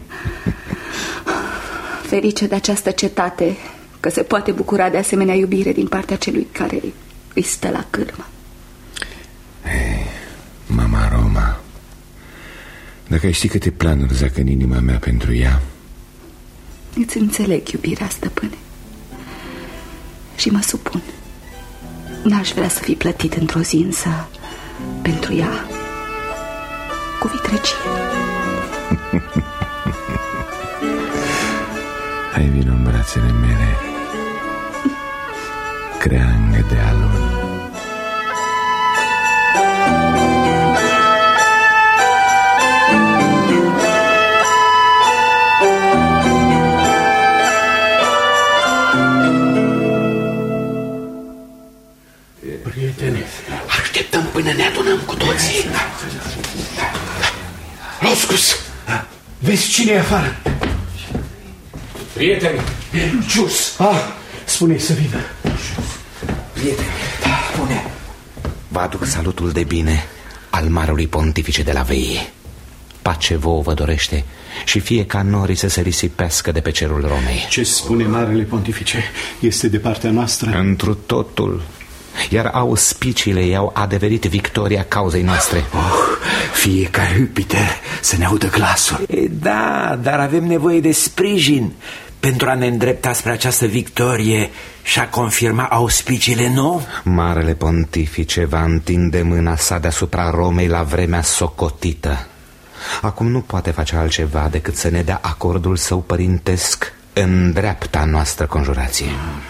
Ferice de această cetate, că se poate bucura de asemenea iubire din partea celui care îi stă la cârmă. Hey, mama Roma, dacă ai ști câte planuri zac în inima mea pentru ea. Îți înțeleg iubirea, stăpâne, și mă supun. N-aș vrea să fii plătit într-o zi, însă pentru ea cu vitregie. Hai, vino în brațele mele, creangă de alun. Prietene, așteptăm până ne adunăm cu toții. Roscus, vezi cine e afară? Prieteni! Lucius! Ah, spune-i să vină. Prieteni, spune. Vă aduc salutul de bine al marelui pontifice de la Veii. Pace vouă vă dorește și fie ca norii să se risipească de pe cerul Romei. Ce spune marele pontifice? Este de partea noastră? Întru totul. Iar auspiciile i-au adeverit victoria cauzei noastre. Oh, fie ca Jupiter să ne audă glasul. E, da, dar avem nevoie de sprijin pentru a ne îndrepta spre această victorie și a confirma auspiciile, nu? Marele pontifice va întinde mâna sa deasupra Romei la vremea socotită. Acum nu poate face altceva decât să ne dea acordul său părintesc în dreapta noastră conjurație.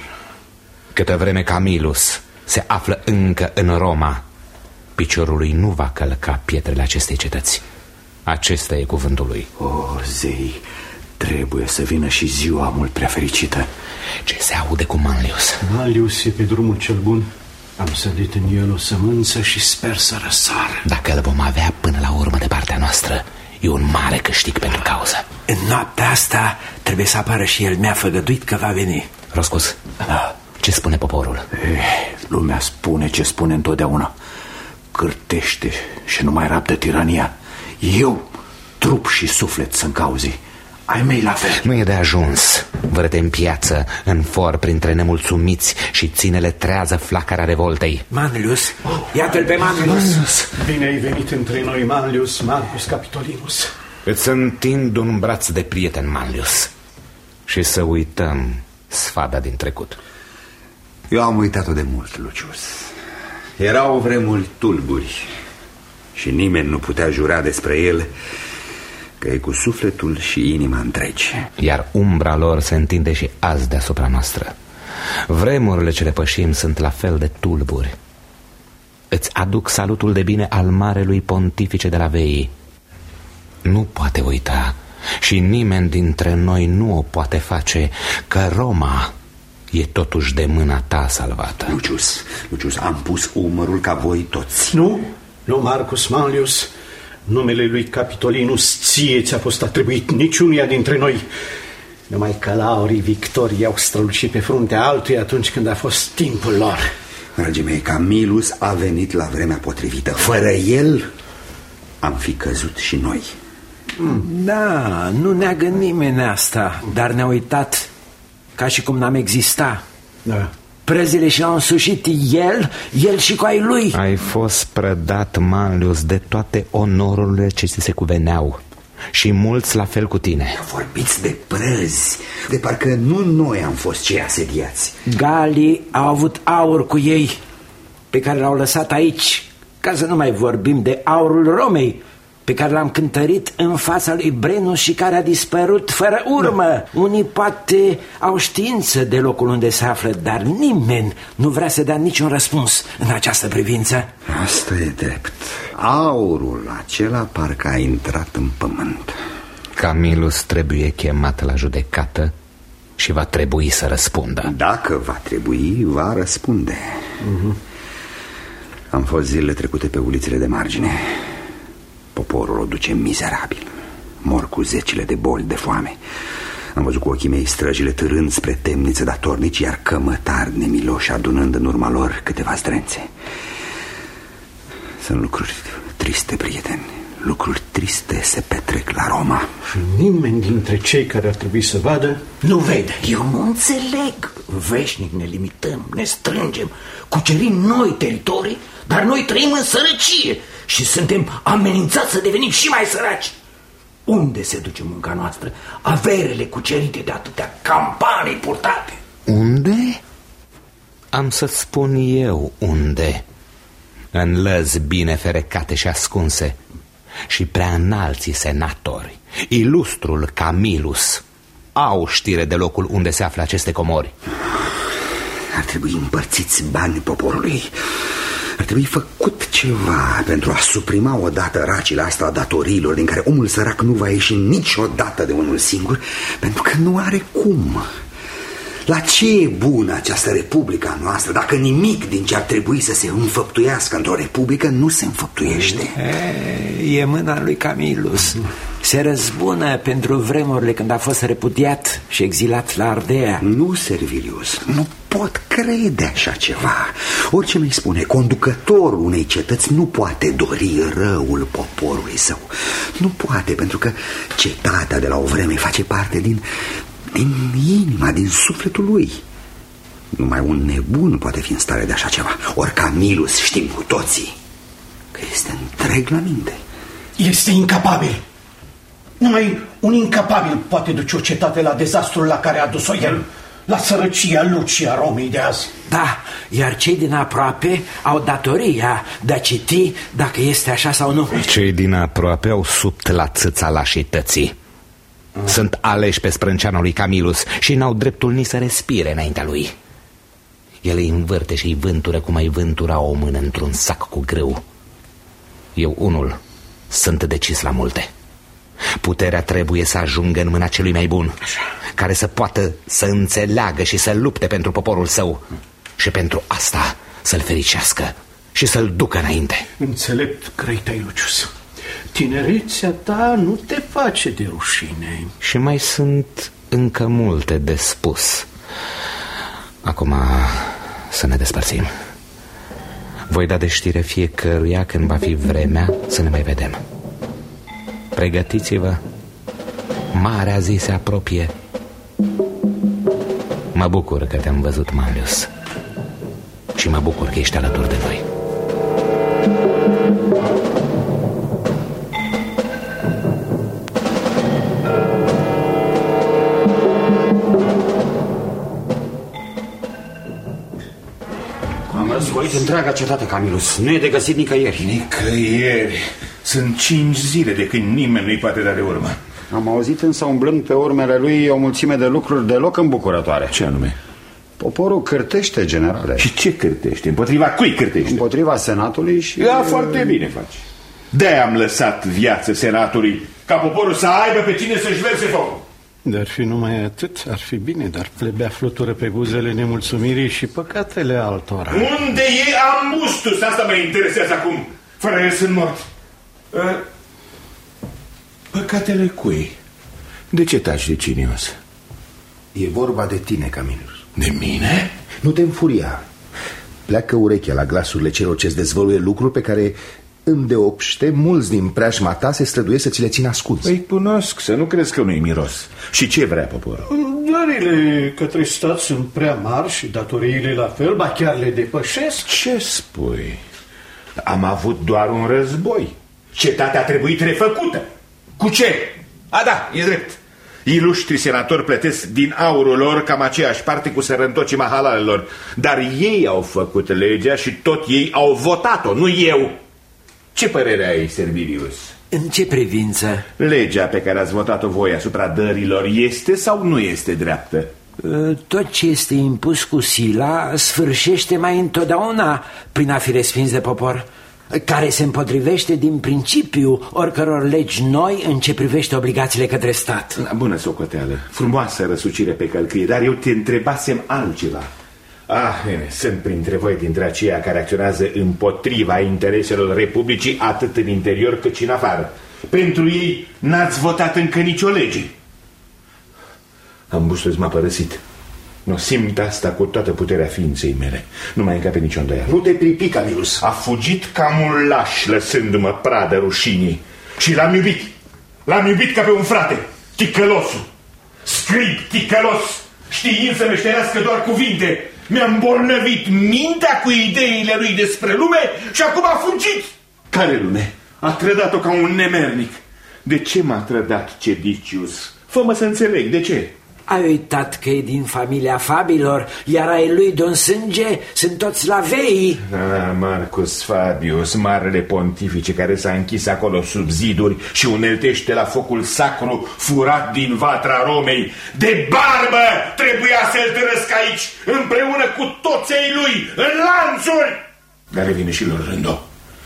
Câtă vreme Camilus se află încă în Roma, piciorul lui nu va călca pietrele acestei cetăți. Acesta e cuvântul lui. O, zei, trebuie să vină și ziua mult prea fericită. Ce se aude cu Manlius? Manlius e pe drumul cel bun. Am sădit în el o sămânță și sper să răsară. Dacă îl vom avea până la urmă de partea noastră, e un mare câștig pentru cauză. În noaptea asta trebuie să apară și el. Mi-a făgăduit că va veni. Roscus, da. Ce spune poporul? Eh, lumea spune ce spune întotdeauna. Cârtește și nu mai rabdă tirania. Eu, trup și suflet sunt cauzi. Ai mei la fel. Nu e de ajuns. Vărăte în piață, în for, printre nemulțumiți și ține-le trează flacăra revoltei. Manlius, iată-l pe Manlius. Manlius. Bine ai venit între noi, Manlius, Marcus Capitolinus. Îți întind un braț de prieten, Manlius, și să uităm sfada din trecut. Eu am uitat-o de mult, Lucius. Erau vremuri tulburi și nimeni nu putea jura despre el că e cu sufletul și inima întregi. Iar umbra lor se întinde și azi deasupra noastră. Vremurile ce le pășim sunt la fel de tulburi. Îți aduc salutul de bine al marelui pontifice de la Veii. Nu poate uita și nimeni dintre noi nu o poate face că Roma e totuși de mâna ta salvată. Lucius, Lucius, am pus umărul ca voi toți. Nu, nu, Marcus Manlius. Numele lui Capitolinus ție ți-a fost atribuit, niciunuia dintre noi. Numai că laurii victoriei au strălucit pe fruntea altuia atunci când a fost timpul lor. Dragii mei, Camilus a venit la vremea potrivită. Fără el am fi căzut și noi. Da, nu neagă nimeni asta, dar ne-a uitat ca și cum n-am exista. Da. Prezile și-au însușit el, el și cu ai lui. Ai fost prădat, Manlius, de toate onorurile ce ți se cuveneau și mulți la fel cu tine. Vorbiți de prăzi, de parcă nu noi am fost cei asediați. Galii au avut aur cu ei, pe care l-au lăsat aici, ca să nu mai vorbim de aurul Romei, pe care l-am cântărit în fața lui Brennus și care a dispărut fără urmă. Da. Unii poate au știință de locul unde se află, dar nimeni nu vrea să dea niciun răspuns în această privință. Asta e drept. Aurul acela parcă a intrat în pământ. Camilus trebuie chemat la judecată și va trebui să răspundă. Dacă va trebui, va răspunde. uh-huh. Am fost zilele trecute pe ulițele de margine. Poporul o duce mizerabil. Mor cu zecile de boli, de foame. Am văzut cu ochii mei străjile târând spre temniță datornici, iar cămătari nemiloși adunând în urma lor câteva zdrențe. Sunt lucruri triste, prieteni. Lucruri triste se petrec la Roma. Și nimeni dintre cei care ar trebui să vadă nu vede. Eu nu înțeleg. Veșnic ne limităm, ne strângem, cucerim noi teritorii, dar noi trăim în sărăcie și suntem amenințați să devenim și mai săraci. Unde se duce munca noastră? Averele cucerite de atâtea campanii purtate. Unde? Am să-ți spun eu unde. În lăzi bine ferecate și ascunse și prea înalții senatori, ilustrul Camilus, au știre de locul unde se află aceste comori. Ar trebui împărțiți banii poporului. Ar trebui făcut ceva pentru a suprima odată racile astea a datoriilor, din care omul sărac nu va ieși niciodată de unul singur, pentru că nu are cum. La ce e bună această republică noastră dacă nimic din ce ar trebui să se înfăptuiască într-o republică nu se înfăptuiește? E, e mâna lui Camilus. Se răzbună pentru vremurile când a fost repudiat și exilat la Ardea. Nu, Servilius, nu pot crede așa ceva. Orice mi spune, conducătorul unei cetăți nu poate dori răul poporului său. Nu poate, pentru că cetatea de la o vreme face parte din... din inima, din sufletul lui. Numai un nebun poate fi în stare de așa ceva. Ori Camilus, știm cu toții că este întreg la minte. Este incapabil. Numai un incapabil poate duce o cetate la dezastrul la care a dus-o el, la sărăcia lucii a Romei de azi. Da, iar cei din aproape au datoria de a citi dacă este așa sau nu. Cei din aproape au subt la țâța lașității. Sunt aleși pe sprânceana lui Camilus și n-au dreptul nici să respire înaintea lui. El îi învârte și îi vântură cum ai vântura o mână într-un sac cu grâu. Eu unul sunt decis la multe. Puterea trebuie să ajungă în mâna celui mai bun, așa, care să poată să înțeleagă și să lupte pentru poporul său și pentru asta să-l fericească și să-l ducă înainte. Înțelept, Crăitai Lucius. Tinerețea ta nu te face de rușine. Și mai sunt încă multe de spus. Acum să ne despărțim. Voi da de știre fiecăruia când va fi vremea să ne mai vedem. Pregătiți-vă, marea zi se apropie. Mă bucur că te-am văzut, Manlius, și mă bucur că ești alături de noi. Am războit întreaga cetate, Camilus. Nu e de găsit nicăieri. Nicăieri. Sunt cinci zile de când nimeni nu-i poate da de urmă. Am auzit însă umblând pe urmele lui o mulțime de lucruri deloc îmbucurătoare. Ce anume? Poporul cârtește, generale. Și ce cârtește? Împotriva cui cârtește? Împotriva senatului și... Da, foarte bine faci. De-aia am lăsat viață senatului, ca poporul să aibă pe cine să-și verse focul. Dar fi numai atât, ar fi bine, dar plebea flutură pe buzele nemulțumirii și păcatele altora. Unde e Ambustus? Asta mă interesează acum. Fără el sunt mort. Păcatele cui? De ce taci, Licinius? E vorba de tine, Camilus. De mine? Nu te înfuria. Pleacă urechea la glasurile celor ce-ți dezvăluie lucruri pe care, îndeopște, mulți din preajma ta se străduiesc să ți le țin ascuns. Îi cunosc, să nu crezi că nu-i miros. Și ce vrea poporul? Dările către stat sunt prea mari și datoriile la fel, ba chiar le depășesc. Ce spui? Am avut doar un război. Cetatea a trebuit refăcută. Cu ce? A, da, e drept. Iluștri senatori plătesc din aurul lor cam aceeași parte cu sărăntocii mahalalelor. Dar ei au făcut legea și tot ei au votat-o, nu eu. Ce părere ai, Servilius? În ce privință? Legea pe care ați votat-o voi asupra dărilor este sau nu este dreaptă? Tot ce este impus cu sila sfârșește mai întotdeauna prin a fi respins de popor, care se împotrivește din principiu oricăror legi noi în ce privește obligațiile către stat. Bună socoteală, frumoasă răsucire pe călcâie, dar eu te întrebasem altceva. Ah, bine, sunt printre voi dintre aceia care acționează împotriva intereselor Republicii atât în interior cât și în afară. Pentru ei n-ați votat încă nicio lege. Ambustus m-a părăsit. Nu simt asta cu toată puterea ființei mele. Nu mai încape nicio îndoială. Nu te pripi, Camilus. A fugit ca un laș, lăsându-mă pradă rușinii. Și l-am iubit. L-am iubit ca pe un frate, ticălosul. Scrib, ticălos, știind să meșterească doar cuvinte. Mi-a îmbolnăvit mintea cu ideile lui despre lume și acum a fugit. Care lume? A trădat-o ca un nemernic. De ce m-a trădat Cedicius? Fă-mă să înțeleg, de ce? Ai uitat că e din familia Fabilor, iar ai lui de-un sânge sunt toți lavei. Ah, Marcus Fabius, marele pontifice care s-a închis acolo sub ziduri și uneltește la focul sacru furat din vatra Romei. De barbă trebuia să-l târăsc aici, împreună cu toți ei lui, în lanțuri. Dar revine și lor rândul.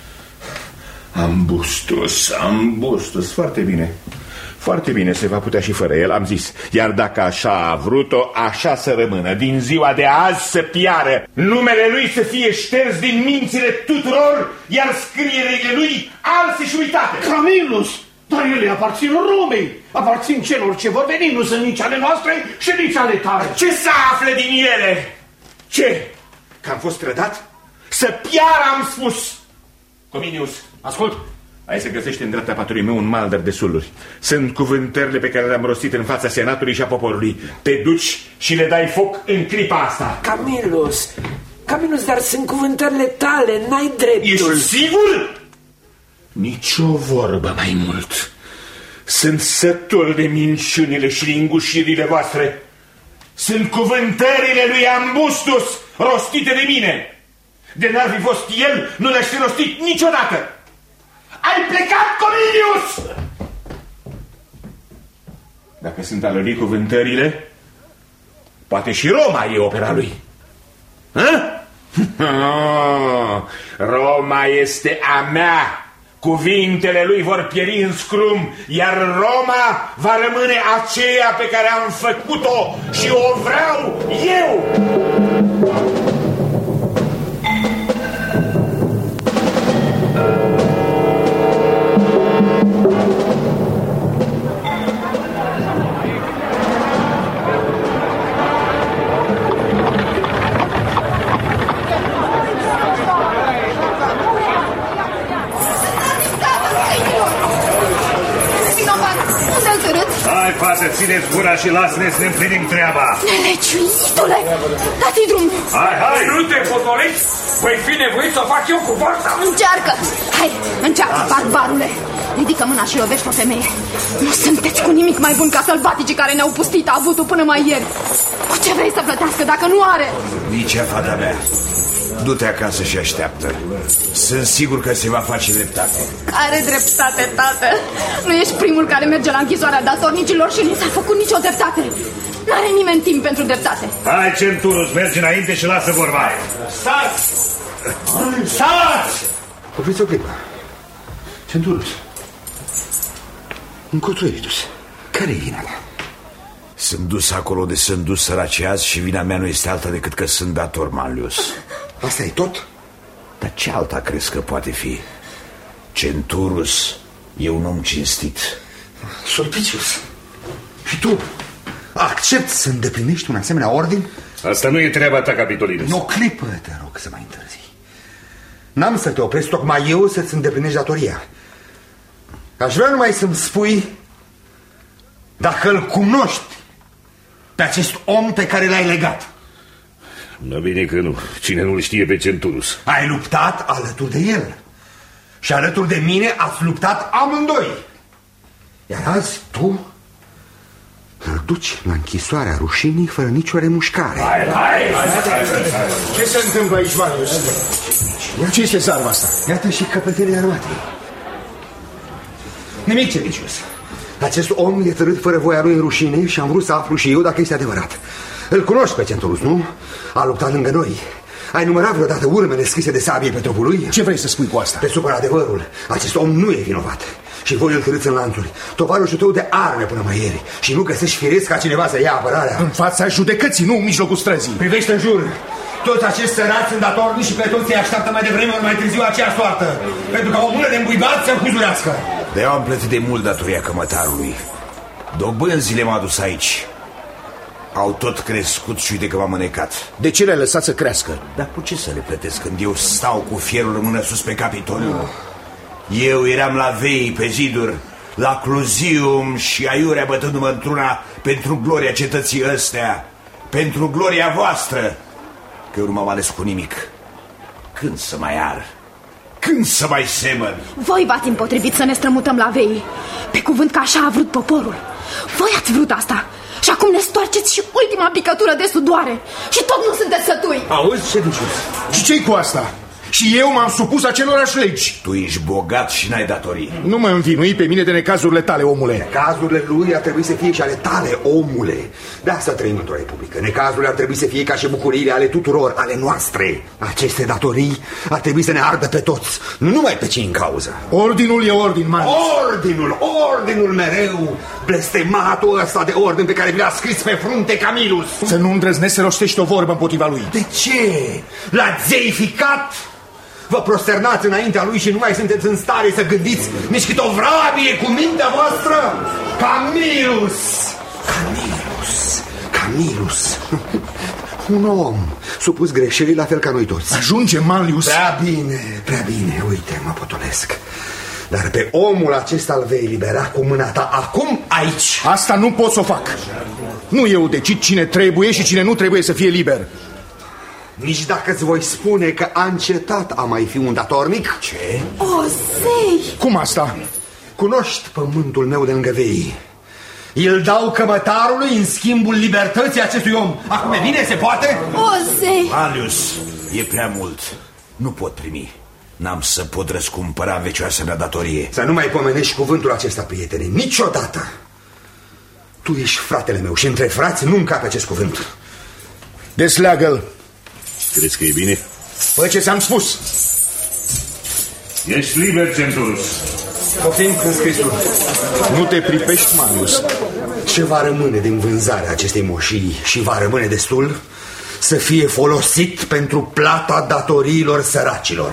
Ambustus, Ambustus, foarte bine. Foarte bine, se va putea și fără el, am zis. Iar dacă așa a vrut-o, așa să rămână. Din ziua de azi să piară. Numele lui să fie șters din mințile tuturor, iar scrierile lui alse și uitate. Camilus! Dar ele aparțin Romei, aparțin celor ce vor veni, nu sunt nici ale noastre și nici ale tale. Ce să afle din ele? Ce? Că am fost trădat? Să piară, am spus. Cominius, ascult. Hai să găsești în dreapta patului meu un maldăr de suluri. Sunt cuvântările pe care le-am rostit în fața senatului și a poporului. Te duci și le dai foc în clipa asta. Camilus, Camilus, dar sunt cuvântările tale, n-ai dreptul. Ești sigur? Nici o vorbă mai mult. Sunt sătul de minciunile și lingușirile voastre. Sunt cuvântările lui Ambustus rostite de mine. De n-ar fi fost el, nu le-aș fi rostit niciodată. Ai plecat, Cominius! Dacă sunt ale lui cuvântările, poate și Roma e opera lui. Hă? Roma este a mea. Cuvintele lui vor pieri în scrum, iar Roma va rămâne aceea pe care am făcut-o și o vreau eu. Fată, țineți gura și lasă-ne să ne împlinim treaba. Neleciuitule, dați-i drumul. Hai, hai! Nu te potolești? Voi fi nevoit să o fac eu cu forța. Încearcă! Hai, încearcă, barbarule. Ridică mâna și lovește o femeie. Nu sunteți cu nimic mai bun ca sălbaticii care ne-au pustit avutul până mai ieri. Cu ce vrei să plătească dacă nu are? Nici fata mea. Du-te acasă și așteaptă. Sunt sigur că se va face dreptate. Care dreptate, tată? Nu ești primul care merge la închisoarea datornicilor și nu s-a făcut nicio dreptate. N-are nimeni timp pentru dreptate. Hai, Centurus, mergi înainte și lasă vorba. Stați! Stați! Opriți o clipă. Centurus, încotro ești dus. Care e vina ta? Sunt dus acolo de sunt dus săraci azi și vina mea nu este alta decât că sunt dator Manlius. Asta e tot? Dar ce alta crezi că poate fi? Centurus e un om cinstit. Sulpicius, și tu accepti să îndeplinești un asemenea ordin? Asta nu e treaba ta, Capitolinus. Nu, clipă, te rog să mai întârzi. N-am să te opresc tocmai eu să-ți îndeplinești datoria. Aș vrea numai să-mi spui dacă îl cunoști pe acest om pe care l-ai legat. Nu, bine că nu. Cine nu-l știe pe Centurus? Ai luptat alături de el. Și alături de mine ați luptat amândoi. Iar azi tu îl duci la închisoarea rușinii fără nicio remușcare. Hai, hai, hai, hai, hai. Ce se întâmplă aici, Marius? Ce este zarva asta? Iată și căpetenii armatei. Nimic, Cenicius. Acest om e târât fără voia lui în rușine și am vrut să aflu și eu dacă este adevărat. Îl cunoști pe Centurus, nu? A luptat lângă noi. Ai numărat vreodată urmele scrise de sabie pe trupul lui? Ce vrei să spui cu asta? Te supără adevărul. Acest om nu e vinovat. Și voi îl târâți în lanțuri. Tovarășul tău de arme până mai ieri. Și nu găsești firesc ca cineva să ia apărarea. În fața judecății, nu în mijlocul străzii. Privește în jur. Toți acești sărați sunt datorni și pe toți îi așteaptă mai devreme ori mai târziu aceea soartă. Pentru ca o mână de îmbuibat să huzurească. Dar eu am plătit de mult datoria cămătarului. Dobânzile m-a dus aici. Au tot crescut și uite că m-am înecat. De ce le-ai lăsat să crească? Dar cu ce să le plătesc când eu stau cu fierul în mână sus pe Capitoliu? Eu eram la vei pe ziduri, la Cluzium și aiurea bătându-mă într-una pentru gloria cetății ăstea, pentru gloria voastră, că eu nu m-am ales cu nimic. Când să mai ar? Când să mai semăn? Voi v-ați împotrivit să ne strămutăm la vei. Pe cuvânt că așa a vrut poporul. Voi ați vrut asta. Și acum ne stoarceți și ultima picătură de sudoare. Și tot nu sunteți sătui. Auzi, ce duci? Și ce-i cu asta? Și eu m-am supus acelorași legi. Tu ești bogat și n-ai datorii. Nu mă învinui pe mine de necazurile tale, omule. Necazurile lui ar trebui să fie și ale tale, omule. De asta trăim într-o republică. Necazurile ar trebui să fie ca și bucuriile ale tuturor, ale noastre. Aceste datorii ar trebui să ne ardă pe toți, nu numai pe cei în cauză. Ordinul e ordin, man. Ordinul, ordinul mereu. Blestematul ăsta de ordin pe care vi l-a scris pe frunte Camilus. Să nu îndrăznești să rostești o vorbă împotriva lui. De ce? L-ați zeificat? Vă prosternați înaintea lui și nu mai sunteți în stare să gândiți nici cât o vrabie cu mintea voastră? Camilus! Camilus! Camilus! Un om supus greșelii la fel ca noi toți. Ajunge, Manlius! Prea bine, prea bine, uite, mă potolesc. Dar pe omul acesta îl vei elibera cu mâna ta acum aici. Asta nu pot să o fac. Nu eu decid cine trebuie și cine nu trebuie să fie liber. Nici dacă îți voi spune că a încetat a mai fi un datornic. Ce? O, zei! Cum asta? Cunoști pământul meu de lângă vei. Îl dau cămătarului în schimbul libertății acestui om. Acum e bine, se poate? O, zei! Manlius, e prea mult. Nu pot primi. N-am să pot răscumpăra în vecioasa mea datorie. Să nu mai pomenești cuvântul acesta, prietene, niciodată. Tu ești fratele meu și între frați nu încape acest cuvânt. Desleagă-l. Crezi că e bine? Păi ce ți-am spus? Ești liber, Centurus. Poftim în scrisul. Nu te pripești, Manlius. Ce va rămâne din vânzarea acestei moșii și va rămâne destul să fie folosit pentru plata datoriilor săracilor.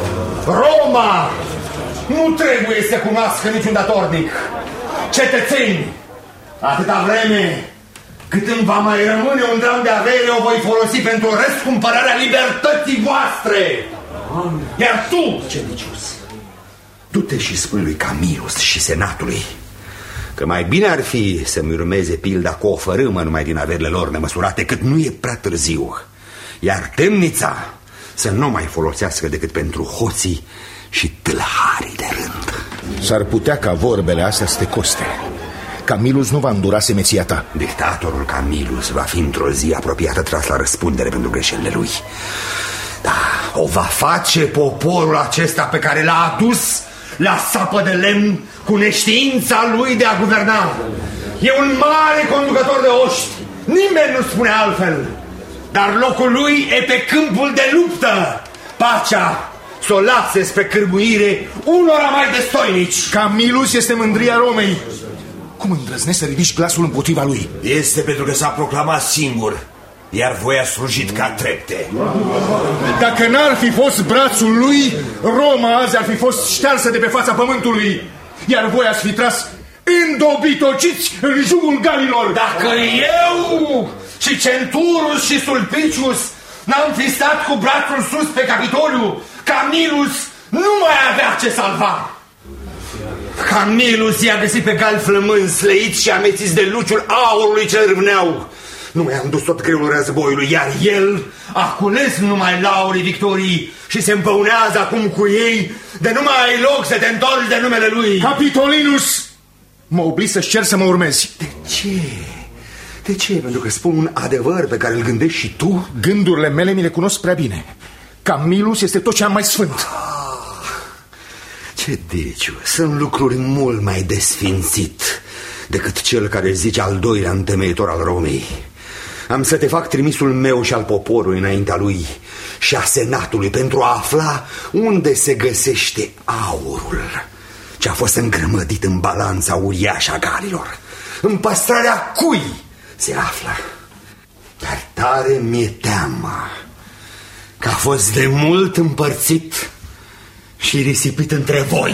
Roma nu trebuie să cunoască niciun datornic. Cetățeni, atâta vreme cât îmi va mai rămâne un dram de avere, o voi folosi pentru răscumpărarea libertății voastre. Iar tu, Cenicius, du-te și spui lui Camilus și senatului că mai bine ar fi să-mi urmeze pilda cu o fărâmă numai din averile lor nemăsurate, cât nu e prea târziu. Iar temnița să nu mai folosească decât pentru hoții și tâlharii de rând. S-ar putea ca vorbele astea să te coste. Camilus nu va îndura semeția ta. Dictatorul Camilus va fi într-o zi apropiată tras la răspundere pentru greșelile lui. Da, o va face poporul acesta pe care l-a adus la sapă de lemn cu neștiința lui de a guverna. E un mare conducător de oști, nimeni nu spune altfel. Dar locul lui e pe câmpul de luptă. Pacea s-o lase spre cârmuire unora mai destoinici. Camilus este mândria Romei. Cum îndrăznești să ridici glasul împotriva lui? Este pentru că s-a proclamat singur, iar voi a slujit ca trepte. Dacă n-ar fi fost brațul lui, Roma azi ar fi fost ștearsă de pe fața pământului, iar voi ați fi tras îndobitociți în jugul galilor. Dacă eu și Centurus și Sulpicius n-am fi stat cu brațul sus pe Capitoliu, Camilus nu mai avea ce salva. Camilus i-a găsit pe gali flămâni, slăiți și amețiți de luciul aurului ce râvneau. Nu mai am dus tot greul războiului, iar el a cules numai laurii victoriei și se împăunează acum cu ei, de nu mai ai loc să te întorci de numele lui. Capitolinus, mă oblig să-ți cer să mă urmezi. De ce? De ce? Pentru că spun un adevăr pe care îl gândești și tu? Gândurile mele mi le cunosc prea bine. Camilus este tot ce am mai sfânt. Ce Ce diciu, sunt lucruri mult mai desfințit decât cel care zice al doilea întemeitor al Romei. Am să te fac trimisul meu și al poporului înaintea lui și a senatului pentru a afla unde se găsește aurul ce a fost îngrămădit în balanța uriașă a galilor. În păstrarea cui se află? Dar tare mi-e teamă că a fost de mult împărțit și risipit între voi.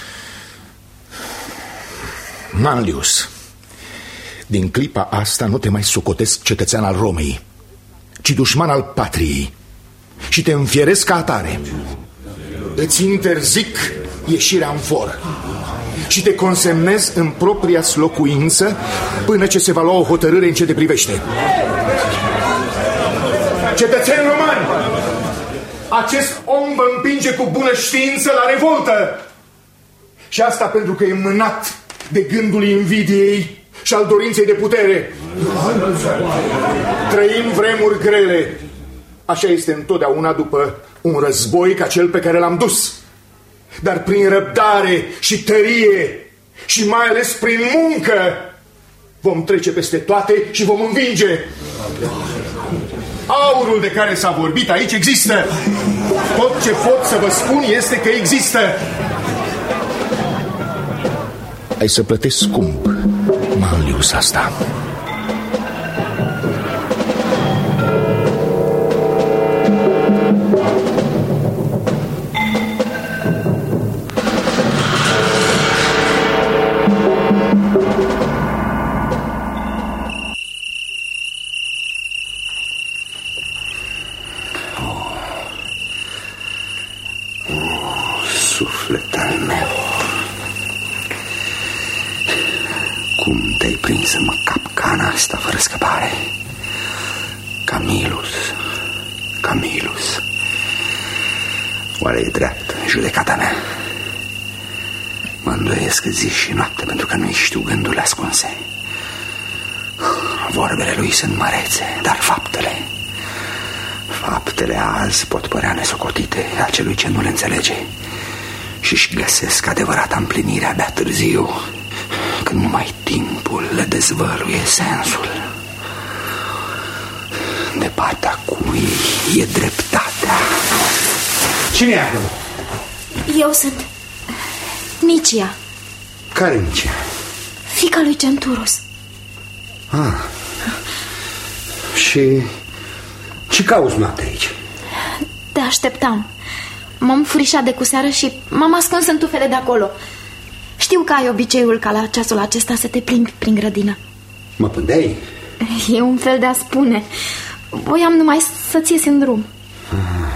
Manlius, din clipa asta nu te mai socotesc cetățean al Romei, ci dușman al patriei și te înfieresc ca atare. Îți interzic ieșirea în for și te consemnez în propria locuință până ce se va lua o hotărâre în ce te privește. Cetățeni romani, acest om vă împinge cu bună știință la revoltă. Și asta pentru că e mânat de gândul invidiei și al dorinței de putere. Trăim vremuri grele. Așa este întotdeauna după un război ca cel pe care l-am dus. Dar prin răbdare și tărie și mai ales prin muncă vom trece peste toate și vom învinge. Aurul de care s-a vorbit aici există. Tot ce pot să vă spun este că există. Ai să plătești scump, Manlius, asta. Camilus, Camilus, oare e drept judecata mea? Mă îndoiesc zi și noapte pentru că nu-i știu gândurile ascunse. Vorbele lui sunt mărețe, dar faptele Faptele azi pot părea nesocotite acelui ce nu le înțelege și-și găsesc adevărata împlinire abia târziu, când numai timpul le dezvăluie sensul. De partea cui e dreptatea? Cine e acolo? Eu sunt Nicia. Care Nicia? Fiica lui Centurus. Ah. Și ce cauți noapte aici? Te așteptam. M-am furișat de cuseară și m-am ascuns în tufele de acolo. Știu că ai obiceiul ca la ceasul acesta să te plimbi prin grădină. Mă pândeai? E un fel de a spune. Voiam numai să-ți ies în drum. Ah.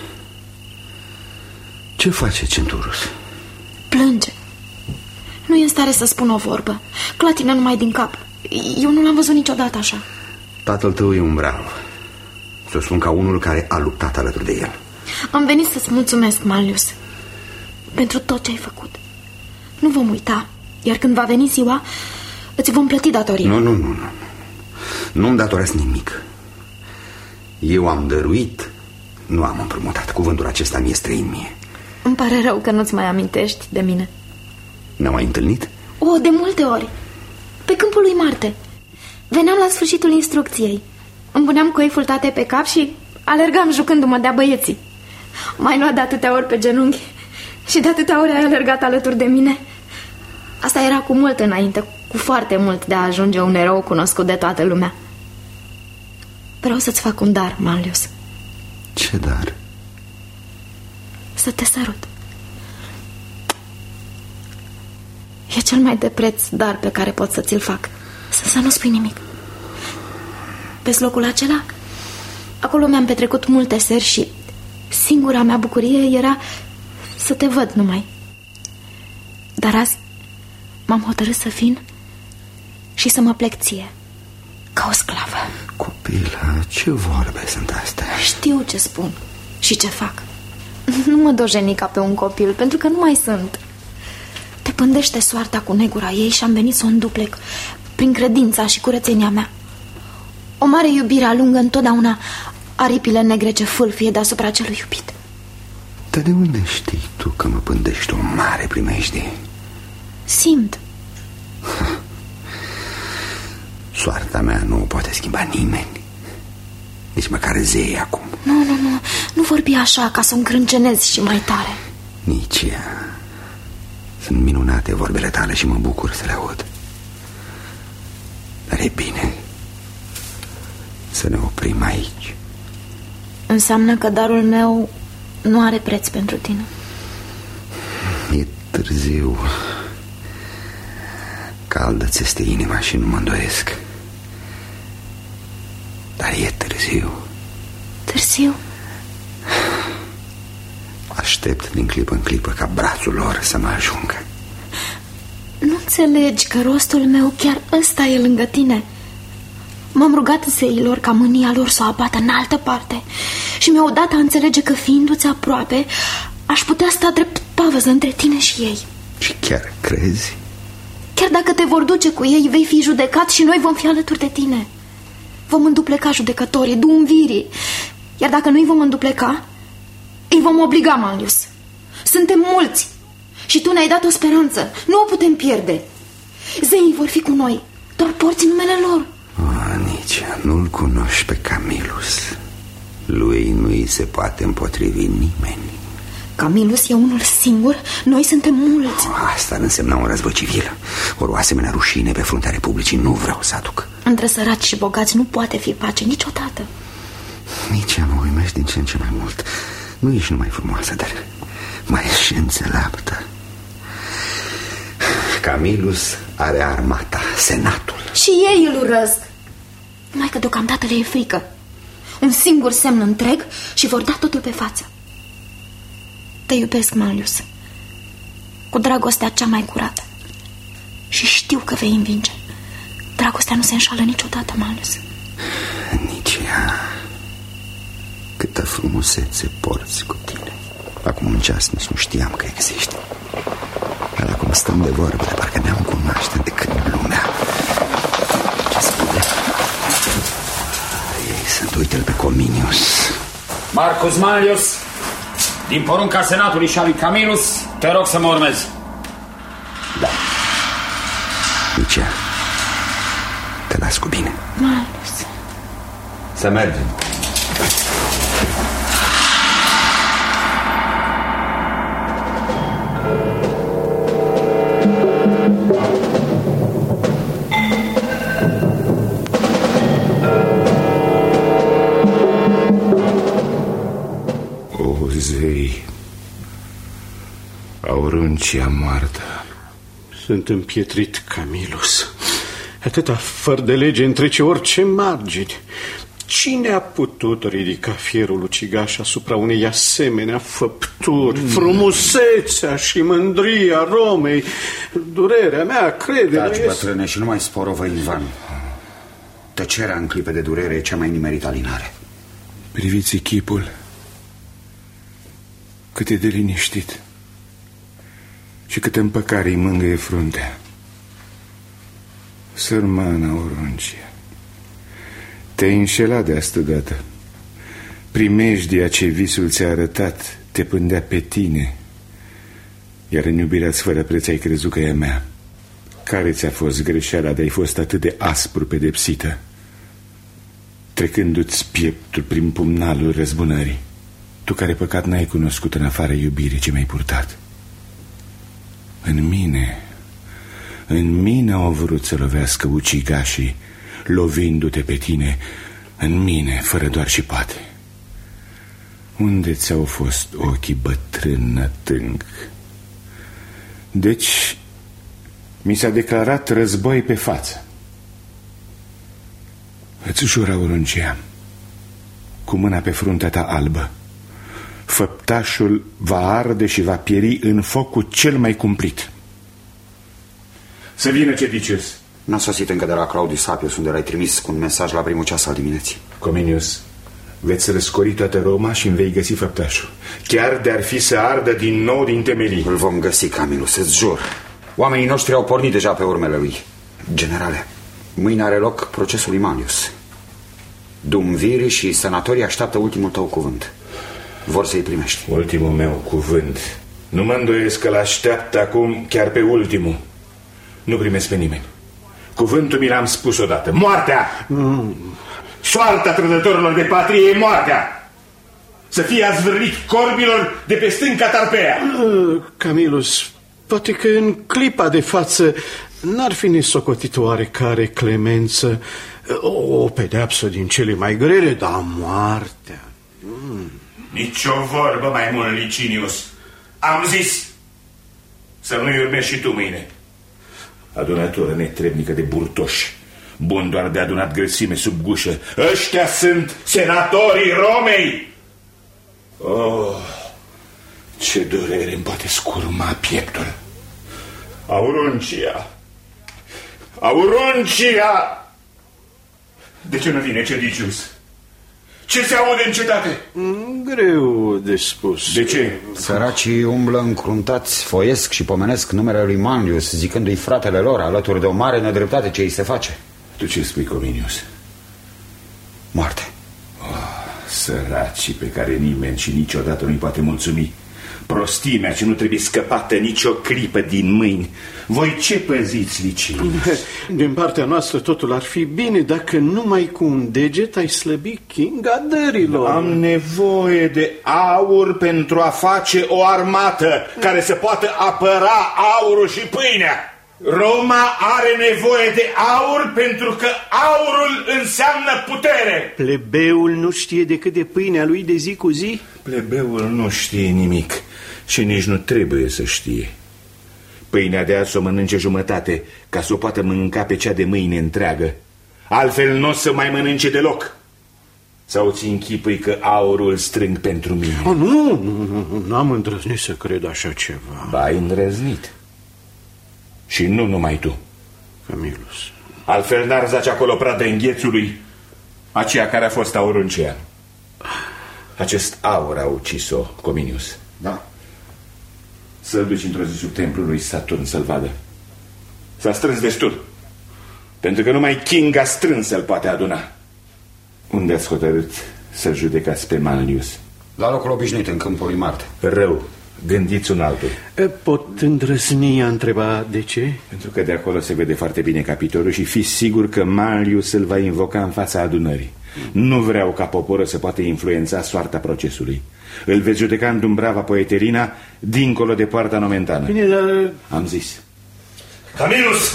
Ce face Centurus? Plânge. Nu e în stare să spună o vorbă. Clatină numai din cap. Eu nu l-am văzut niciodată așa. Tatăl tău e un brav. Să spun ca unul care a luptat alături de el. Am venit să-ți mulțumesc, Manlius, pentru tot ce ai făcut. Nu vom uita, iar când va veni ziua, îți vom plăti datoria. Nu, nu, nu, nu. Nu-mi datoresc nimic. Eu am dăruit, nu am împrumutat. Cuvântul acesta mi-e străin mie. Îmi pare rău că nu-ți mai amintești de mine. Ne-am mai întâlnit? O, de multe ori. Pe câmpul lui Marte. Veneam la sfârșitul instrucției. Îmi puneam coiful tatei pe cap și alergam jucându-mă de-a băieții. M-ai luat de atâtea ori pe genunchi și de atâtea ori ai alergat alături de mine. Asta era cu mult înainte, cu foarte mult de a ajunge un erou cunoscut de toată lumea. Vreau să-ți fac un dar, Manlius. Ce dar? Să te sărut. E cel mai de preț dar pe care pot să ți-l fac. Să, să nu spui nimic. Vezi locul acela? Acolo mi-am petrecut multe seri și singura mea bucurie era să te văd numai. Dar azi m-am hotărât să vin și să mă plec ție, ca o sclavă. Copilă, ce vorbe sunt astea? Știu ce spun și ce fac. Nu mă dojeni ca pe un copil, pentru că nu mai sunt. Te pândește soarta cu negura ei și am venit să o înduplec prin credința și curățenia mea. O mare iubire alungă întotdeauna aripile negre ce fâlfie deasupra celui iubit. Te Dar de unde știi tu că mă pândești o mare primejdie? Simt. Soarta mea nu o poate schimba nimeni. Nici măcar zei acum. Nu, nu, nu, nu vorbi așa ca să o încrâncenezi și mai tare. Nici ea. Sunt minunate vorbele tale și mă bucur să le aud. Dar e bine să ne oprim aici. Înseamnă că darul meu nu are preț pentru tine. E târziu. Caldă ți este inima și nu mă îndoiesc. Dar e târziu. Târziu? Aștept din clipă în clipă ca brațul lor să mă ajungă. Nu înțelegi că rostul meu chiar ăsta e lângă tine? M-am rugat zeilor ca mânia lor să o abată în altă parte și mi-au dat a înțelege că, fiindu-ți aproape, aș putea sta drept pavăză între tine și ei. Și chiar crezi? Chiar dacă te vor duce cu ei, vei fi judecat și noi vom fi alături de tine. Vom îndupleca judecătorii, duumvirii. Iar dacă nu-i vom îndupleca, îi vom obliga, Manlius. Suntem mulți și tu ne-ai dat o speranță. Nu o putem pierde. Zeii vor fi cu noi, doar porți numele lor. Oh, nici nu-l cunoști pe Camilus. Lui nu-i se poate împotrivi nimeni. Camilus e unul singur, noi suntem mulți. Oh, asta ar însemna un război civil. Ori o asemenea rușine pe fruntea Republicii nu vreau să aduc. Între săraci și bogați nu poate fi pace niciodată. Nici ea mă uimești din ce în ce mai mult. Nu ești numai frumoasă, dar mai ești și înțeleaptă. Camilus are armata, senatul. Și ei îl urăsc. Numai că deocamdată le e frică. Un singur semn întreg și vor da totul pe față. Te iubesc, Manlius, cu dragostea cea mai curată. Și știu că vei învinge. Dragostea nu se înșală niciodată, Manlius. Nici ea. Câtă frumusețe porți cu tine. Acum un ceas nici nu știam că există. Dar acum stăm de vorbă, de parcă ne-am cunoaște de când lumea. Ce spune? Ei sunt, uite-l pe Cominius. Marcus Manlius, din porunca senatului și a lui Camilus, te rog să mă urmezi. Da. Nici ea. Te las cu bine. Manlius. Să mergem. Zei, Auruncia moartă. Sunt împietrit, Camilus. Atâta fără de lege întrece orice margini. Cine a putut ridica fierul ucigaș asupra unei asemenea făpturi? Mm. Frumusețea și mândria Romei, durerea mea, crede-mă. Taci, bătrâne, și nu mai sporovă, Ivan. Tăcerea în clipe de durere e cea mai nimerită alinare. Priviți chipul. Cât e de liniștit și cât împăcare îi mângâie fruntea. Sărmana Auruncia, te-ai înșelat de asta dată. Primejdia ce visul ți-a arătat te pândea pe tine, iar în iubirea-ți fără preț ai crezut că e a mea. Care ți-a fost greșeala de ai fost atât de aspru pedepsită, trecându-ți pieptul prin pumnalul răzbunării? Tu care păcat n-ai cunoscut în afară iubirii ce mi-ai purtat. În mine, în mine au vrut să lovească ucigașii, lovindu-te pe tine, în mine, fără doar și poate. Unde ți-au fost ochii, bătrân nătânc? Deci, mi s-a declarat război pe față. Îți jur, Auruncia, cu mâna pe fruntea ta albă, făptașul va arde și va pieri în focul cel mai cumplit. Să vină Cedicius. N-a sosit încă de la Claudius Sapius, unde l-ai trimis cu un mesaj la primul ceas al dimineții. Cominius, veți răscori toată Roma și îmi vei găsi făptașul, chiar de-ar fi să ardă din nou din temelii. Îl vom găsi, Camilus, îți jur. Oamenii noștri au pornit deja pe urmele lui. Generale, mâine are loc procesul lui Manlius. Duumvirii și senatorii așteaptă ultimul tău cuvânt. vor să-i primești. Ultimul meu cuvânt. Nu mă îndoiesc că l-așteaptă acum chiar pe ultimul. Nu primesc pe nimeni. Cuvântul mi l-am spus odată. Moartea! Mm. Soarta trădătorilor de patrie e moartea! Să fie azvârlit corbilor de pe stânca Tarpeia! Uh, Camilus, poate că în clipa de față n-ar fi nesocotit oarecare clemență, o, o pedeapsă din cele mai grele, dar moartea... Mm. Nici o vorbă mai mult, Licinius. Am zis să nu-i urmezi și tu mâine. Adunătură netrebnică de burtoși, bun doar de adunat grăsime sub gușă. Ăștia sunt senatorii Romei. Oh, ce durere îmi poate scurma pieptul. Auruncia, Auruncia! De ce nu vine Cedicius? Ce se aude în cetate? Greu de spus. De ce? Săracii umblă încruntați, foiesc și pomenesc numele lui Manlius, zicându-i fratele lor, alături de o mare nedreptate ce îi se face. Tu ce spui, Cominius? Moarte. Oh, săracii pe care nimeni și niciodată nu-i poate mulțumi. Prostimea ce nu trebuie scăpată nicio clipă din mâini. Voi ce păziți, Licinius? Din partea noastră totul ar fi bine dacă numai cu un deget ai slăbi chinga dărilor. Am nevoie de aur pentru a face o armată care să poată apăra aurul și pâinea. Roma are nevoie de aur pentru că aurul înseamnă putere. Plebeul nu știe decât de pâinea lui de zi cu zi? Plebeul nu știe nimic și nici nu trebuie să știe. Pâinea de azi o mănânce jumătate ca să o poată mânca pe cea de mâine întreagă. Altfel nu o să mai mănânce deloc. Sau ți închipui că aurul strâng pentru mine? Oh, nu, nu, nu, n-am îndrăznit să cred așa ceva. Ba, ai îndrăznit. Și nu numai tu, Camilus. Altfel n-ar zace acolo pradă înghețului aceea care a fost Auruncia. Acest aur a ucis-o, Cominius. Da. Să-l duci într-o zi sub templul lui Saturn să-l vadă. S-a strâns destul, pentru că numai Kinga strânsă îl poate aduna. Unde ați hotărât să judecați pe Manlius? La locul obișnuit, în câmpul lui Marte. Rău, gândiți un altul. Pot îndrăzni a întreba de ce? Pentru că de acolo se vede foarte bine Capitolul și fiți sigur că Manlius îl va invoca în fața adunării. Nu vreau ca poporul să poată influența soarta procesului. Îl veți judeca în Dumbrava Poeterina, dincolo de poarta nomentană. Bine, dar... Am zis. Camilus!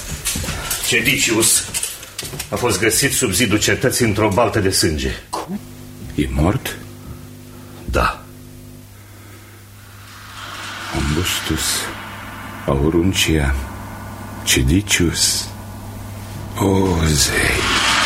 Cedicius a fost găsit sub zidul cetății într-o baltă de sânge. Cum? E mort? Da. Augustus, Auruncia, Cedicius. O, zei!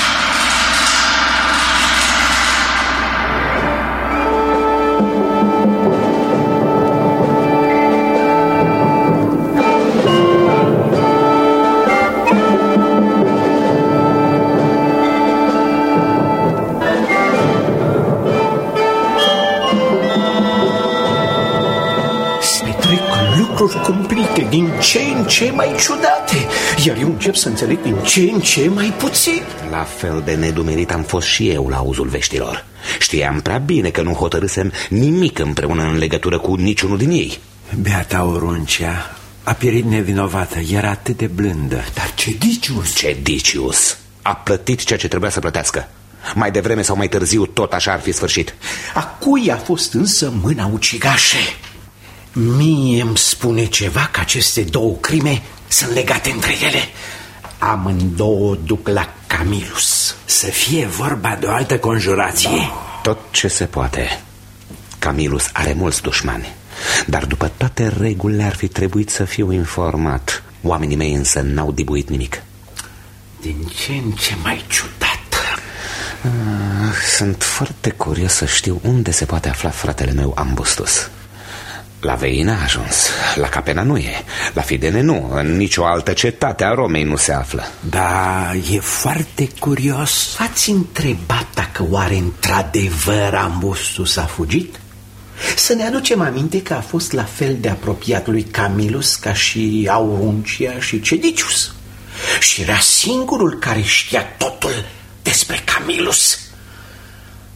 Cumplite, din ce în ce mai ciudate, iar eu încep să înțeleg din ce în ce mai puțin. La fel de nedumerit am fost și eu la auzul veștilor. Știam prea bine că nu hotărâsem nimic împreună în legătură cu niciunul din ei. Beata Auruncia a pierit nevinovată, era atât de blândă. Dar Cedicius... Cedicius a plătit ceea ce trebuia să plătească. Mai devreme sau mai târziu tot așa ar fi sfârșit. A cui a fost însă mâna ucigașe? Mie îmi spune ceva că aceste două crime sunt legate între ele. Amândouă duc la Camilus. Să fie vorba de o altă conjurație. Da. Tot ce se poate. Camilus are mulți dușmani, dar după toate regulile ar fi trebuit să fiu informat. Oamenii mei însă n-au dibuit nimic. Din ce în ce mai ciudat. ah, Sunt foarte curios să știu unde se poate afla fratele meu Ambustus. La Veii n-a ajuns, la Capena nu e, la Fidene nu, în nicio altă cetate a Romei nu se află. Da, e foarte curios. V-ați întrebat dacă oare într-adevăr Ambustus a fugit? Să ne aducem aminte că a fost la fel de apropiat lui Camilus ca și Auruncia și Cedicius. Și era singurul care știa totul despre Camilus.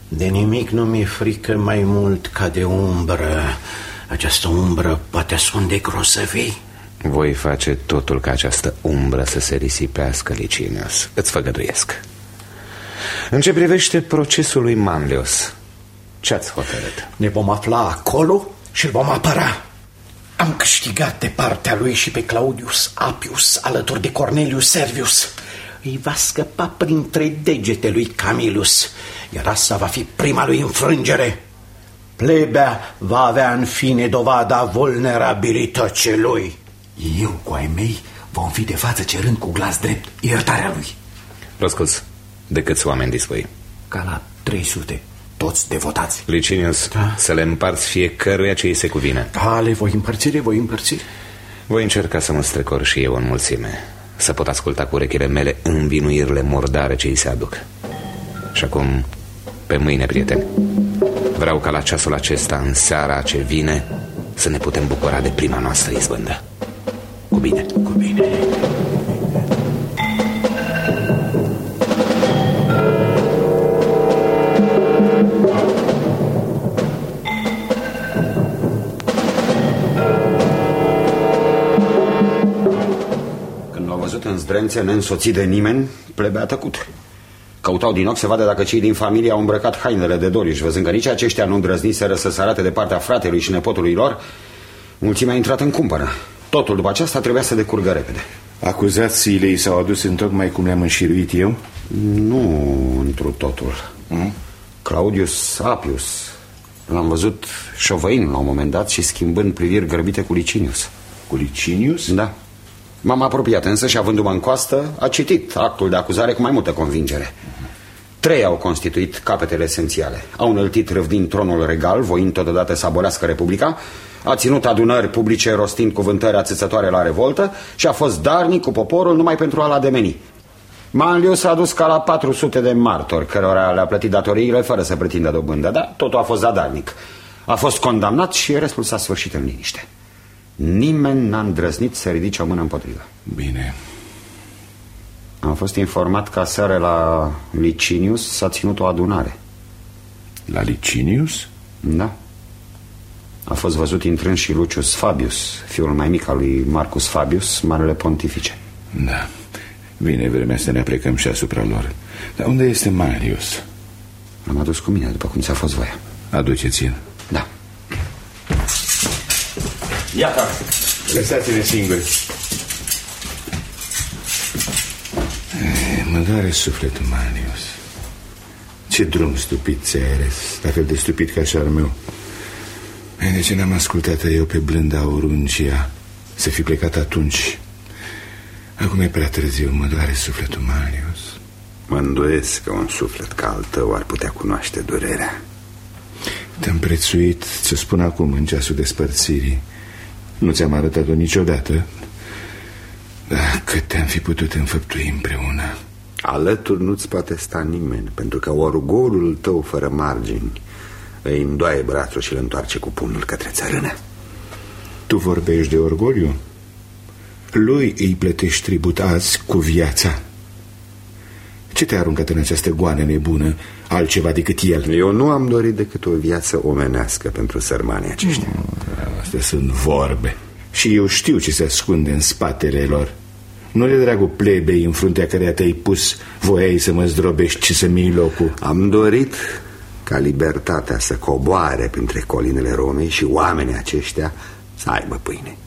De nimic nu mi-e frică mai mult ca de umbră. Această umbră poate ascunde grozăvii. Voi face totul ca această umbră să se risipească, Licinius. Îți făgăduiesc. În ce privește procesul lui Manlius, ce-ați hotărât? Ne vom afla acolo și îl vom apăra. Am câștigat de partea lui și pe Claudius Appius alături de Cornelius Servius. Îi va scăpa printre degete lui Camillus, iar asta va fi prima lui înfrângere. Plebea va avea în fine dovada vulnerabilității lui. Eu cu ai mei vom fi de față cerând cu glas drept iertarea lui. Răscuz, de câți oameni dispui? Ca la trei sute, toți devotați. Licinius, da. Să le împarți fiecăruia ce îi se cuvine. Da, le voi împărți, le voi împărți. Voi încerca să mă strecor și eu în mulțime, să pot asculta cu urechile mele învinuirile murdare ce îi se aduc. Și acum, pe mâine, prieteni, vreau ca la ceasul acesta, în seara ce vine, să ne putem bucura de prima noastră izbândă. Cu bine. Cu bine. Când l-au văzut în zdrențe, neînsoțit de nimeni, plebea a tăcut. Căutau din ochi să vadă dacă cei din familie au îmbrăcat hainele de dolici. Văzând că nici aceștia nu îndrăzniseră să se arate de partea fratelui și nepotului lor, mulțimea a intrat în cumpănă. Totul după aceasta trebuia să decurgă repede. Acuzațiile i s-au adus în tocmai cum le-am înșiruit eu? Nu întru totul. mm? Claudius Appius l-am văzut șovăind la un moment dat și schimbând priviri grăbite cu Licinius. Cu Licinius? Da. M-am apropiat însă și, avându-mă în coastă, a citit actul de acuzare cu mai multă convingere. Trei au constituit capetele esențiale. Au înălțit râvnind tronul regal, voind totodată să abolească Republica, a ținut adunări publice rostind cuvântări ațățătoare la revoltă și a fost darnic cu poporul numai pentru a-l ademeni. Manlius a adus ca la patru sute de martori, cărora le-a plătit datoriile fără să pretindă dobândă, dar totul a fost zadarnic. A fost condamnat și restul s-a sfârșit în liniște. Nimeni n-a îndrăznit să ridice o mână împotrivă. Bine. Am fost informat că aseară la Licinius s-a ținut o adunare. La Licinius? Da. A fost văzut intrând și Lucius Fabius, fiul mai mic al lui Marcus Fabius, marele pontifice. Da. Vine vremea să ne aplecăm și asupra lor. Dar unde este Marius? L-am adus cu mine, după cum ți-a fost voia. Aduceți-l. Da. Iată, lăsați-ne singuri. Mă doare sufletul, Marius. Ce drum stupid ți-ai ales, la fel de stupid ca și al meu. De ce n-am ascultat eu pe blânda Oruncia să fi plecat atunci? Acum e prea târziu, mă doare sufletul, Marius. Mă îndoiesc că un suflet ca al tău ar putea cunoaște durerea. Te-am prețuit, ți-o spun acum, în ceasul despărțirii. Nu ți-am arătat-o niciodată. Dar cât te-am fi putut înfăptui împreună. Alături nu-ți poate sta nimeni, pentru că orgolul tău fără margini îi îndoaie brațul și îl întoarce cu pumnul către țărână. Tu vorbești de orgoliu? Lui îi plătești tribut azi cu viața. Ce te-a aruncat în această goană nebună altceva decât el? Eu nu am dorit decât o viață omenească pentru sărmanii aceștia. Astea sunt vorbe. Și eu știu ce se ascunde în spatele lor. Nu le dragul plebei în fruntea căreia te-ai pus, voiai să mă zdrobești și să-mi iei locul. Am dorit ca libertatea să coboare printre colinele Romei și oamenii aceștia să aibă pâine.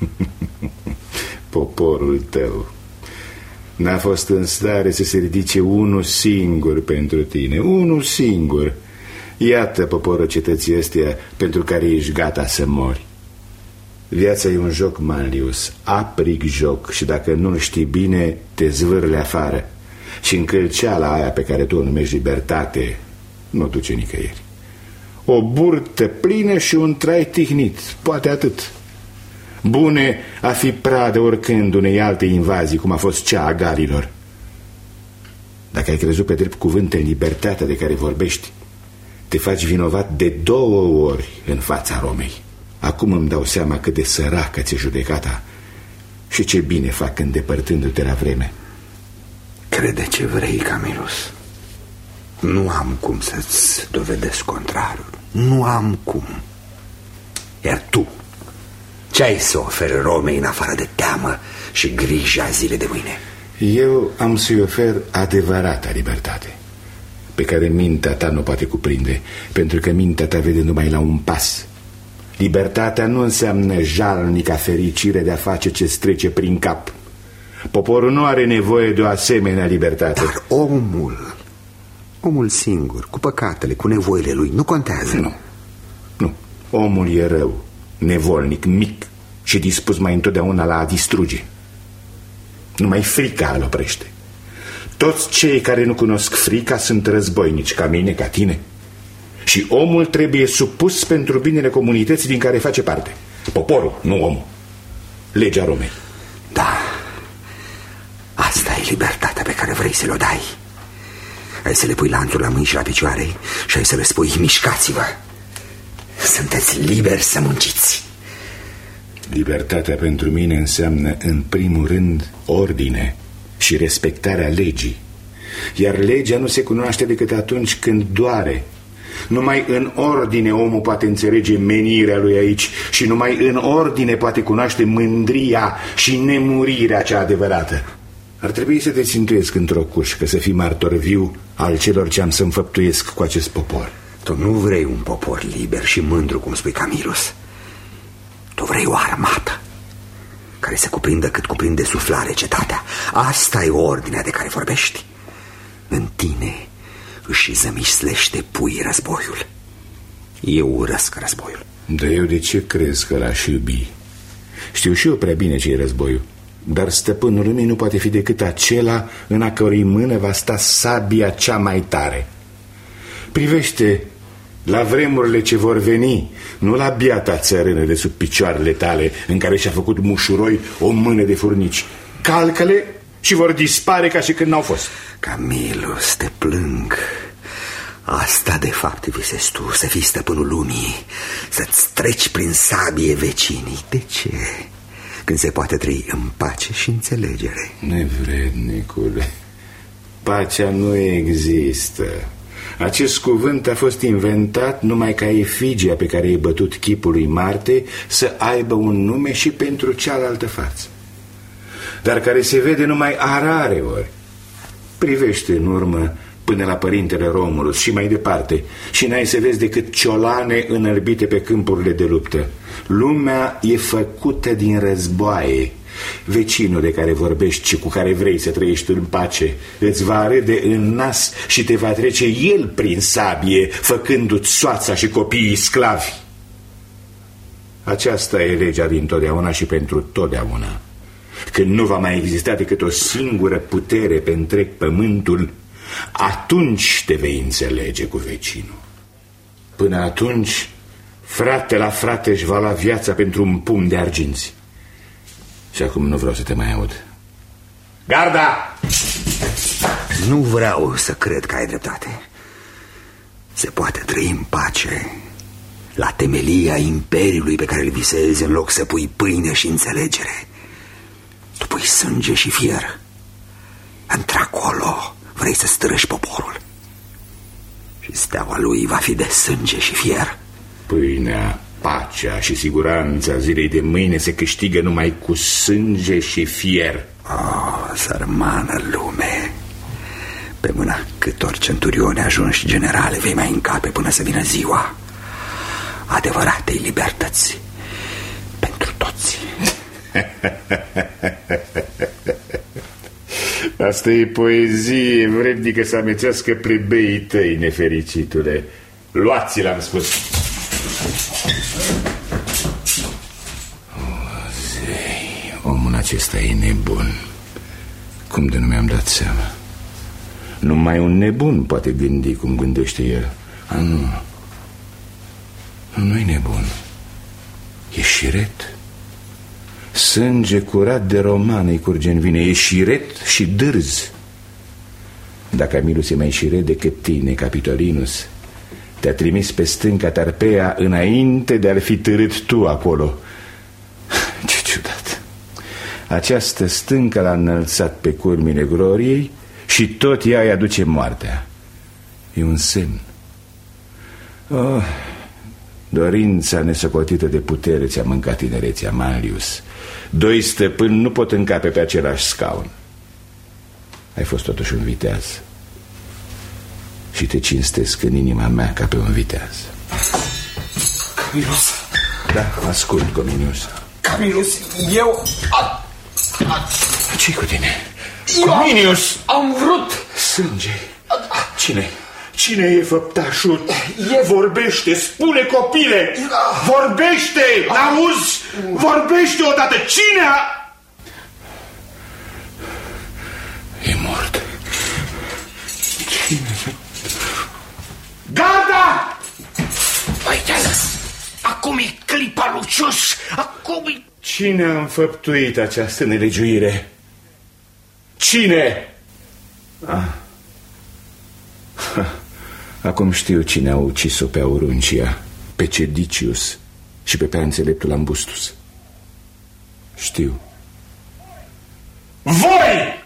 Poporul tău n-a fost în stare să se ridice unul singur pentru tine. Unul singur. Iată poporul cetății ăstea pentru care ești gata să mori. Viața e un joc, Manlius, aprig joc, și dacă nu știi bine, te zvârle afară. Și încălceala aia pe care tu o numești libertate nu duce nicăieri. O burtă plină și un trai tihnit, poate atât. Bune a fi pradă oricând unei alte invazii, cum a fost cea a galilor. Dacă ai crezut pe drept cuvânt în libertatea de care vorbești, te faci vinovat de două ori în fața Romei. Acum îmi dau seama cât de săracă ți-e judecata și ce bine fac îndepărtându-te la vreme. Crede ce vrei, Camillus. Nu am cum să-ți dovedesc contrariul. Nu am cum. Iar tu, ce ai să oferi Romei în afară de teamă și grija zilei de mâine? Eu am să-i ofer adevărata libertate, pe care mintea ta nu poate cuprinde, pentru că mintea ta vede numai la un pas. Libertatea nu înseamnă jalnica fericire de a face ce-ți trece prin cap. Poporul nu are nevoie de o asemenea libertate. Dar omul, omul singur, cu păcatele, cu nevoile lui, nu contează. Nu, nu. Omul e rău, nevolnic, mic și dispus mai întotdeauna la a distruge. Numai frica îl oprește. Toți cei care nu cunosc frica sunt războinici, ca mine, ca tine. Și omul trebuie supus pentru binele comunității din care face parte. Poporul, nu omul. Legea Romei. Da, asta e libertatea pe care vrei să le-o dai. Ai să le pui lanțuri la mâini și la picioare și ai să le spui: mișcați-vă, sunteți liberi să munciți. Libertatea pentru mine înseamnă în primul rând ordine și respectarea legii. Iar legea nu se cunoaște decât atunci când doare. Numai în ordine omul poate înțelege menirea lui aici și numai în ordine poate cunoaște mândria și nemurirea cea adevărată. Ar trebui să te țintuiesc într-o cușcă, să fii martor viu al celor ce am să înfăptuiesc cu acest popor. Tu nu vrei un popor liber și mândru, cum spui, Camilus. Tu vrei o armată care să cuprindă cât cuprinde suflare cetatea. Asta e ordinea de care vorbești. În tine își zămislește pui războiul. Eu urăsc războiul. Dar eu de ce crezi că l-aș iubi? Știu și eu prea bine ce e războiul, dar stăpânul lumii nu poate fi decât acela în a cărui mână va sta sabia cea mai tare. Privește la vremurile ce vor veni, nu la biata țărână de sub picioarele tale, în care și-a făcut mușuroi o mână de furnici. Calcă-le și vor dispare ca și când n-au fost. Camilus, te plâng. Asta de fapt visezi tu, să fii stăpânul lumii, să-ți treci prin sabie vecinii. De ce? Când se poate trăi în pace și înțelegere. Nevrednicule, pacea nu există. Acest cuvânt a fost inventat numai ca efigia pe care i-ai bătut chipul lui Marte să aibă un nume și pentru cealaltă față, dar care se vede numai a rare ori. Privește în urmă până la părintele Romulus și mai departe și n-ai să vezi decât ciolane înălbite pe câmpurile de luptă. Lumea e făcută din războaie. Vecinul de care vorbești și cu care vrei să trăiești în pace îți va râde în nas și te va trece el prin sabie, făcându-ți soața și copiii sclavi. Aceasta e legea dintotdeauna și pentru totdeauna. Când nu va mai exista decât o singură putere pe întreg pământul, atunci te vei înțelege cu vecinul. Până atunci, frate la frate își va lua viața pentru un pumn de arginți. Și acum nu vreau să te mai aud. Garda! Nu vreau să cred că ai dreptate. Se poate trăi în pace la temelia imperiului pe care îl visezi, în loc să pui pâine și înțelegere. Tu pui sânge și fier. Într-acolo vrei să străși poporul și steaua lui va fi de sânge și fier. Pâinea, pacea și siguranța zilei de mâine se câștigă numai cu sânge și fier. Oh, sărmană lume, pe mâna câtor centurione ajunși generale vei mai încape până să vină ziua adevăratei libertăți pentru toți. Asta e poezie vrednică să amețească plebeii tăi, nefericitule. Luați-l, am spus. O, zei, omul acesta e nebun. Cum de nu mi-am dat seama? Numai un nebun poate gândi cum gândește el. A, nu. Nu-i nebun. E șiret. Sânge curat de roman îi curge în vine. E șiret și dârz. Dacă Camilus e mai șiret decât tine, Capitolinus, te-a trimis pe stânca Tarpeia înainte de a-l fi târât tu acolo. Ce ciudat. Această stâncă l-a înălțat pe culmile gloriei și tot ea îi aduce moartea. E un semn. Oh, dorința nesocotită de putere ți-a mâncat tinerețea, Manlius. Doi stăpâni nu pot încape pe același scaun. Ai fost totuși un viteaz și te cinstesc în inima mea ca pe un viteaz. Camilus. Da, ascult, Cominius. Camilus, eu... A... A... Ce-i cu tine? Eu Cominius! Am, am vrut... Sânge. Cine? Cine e făptașul? E... Vorbește, spune, copile! Vorbește! N-auzi? Vorbește odată! Cine a... E mort. Cine? Gata! Uite-l! Acum e clipa, Lucius! Acum e... Cine a înfăptuit această nelegiuire? Cine? Ah. Acum știu cine a ucis-o pe Auruncia, pe Cedicius și pe prea înțeleptul Ambustus. Știu. Voi!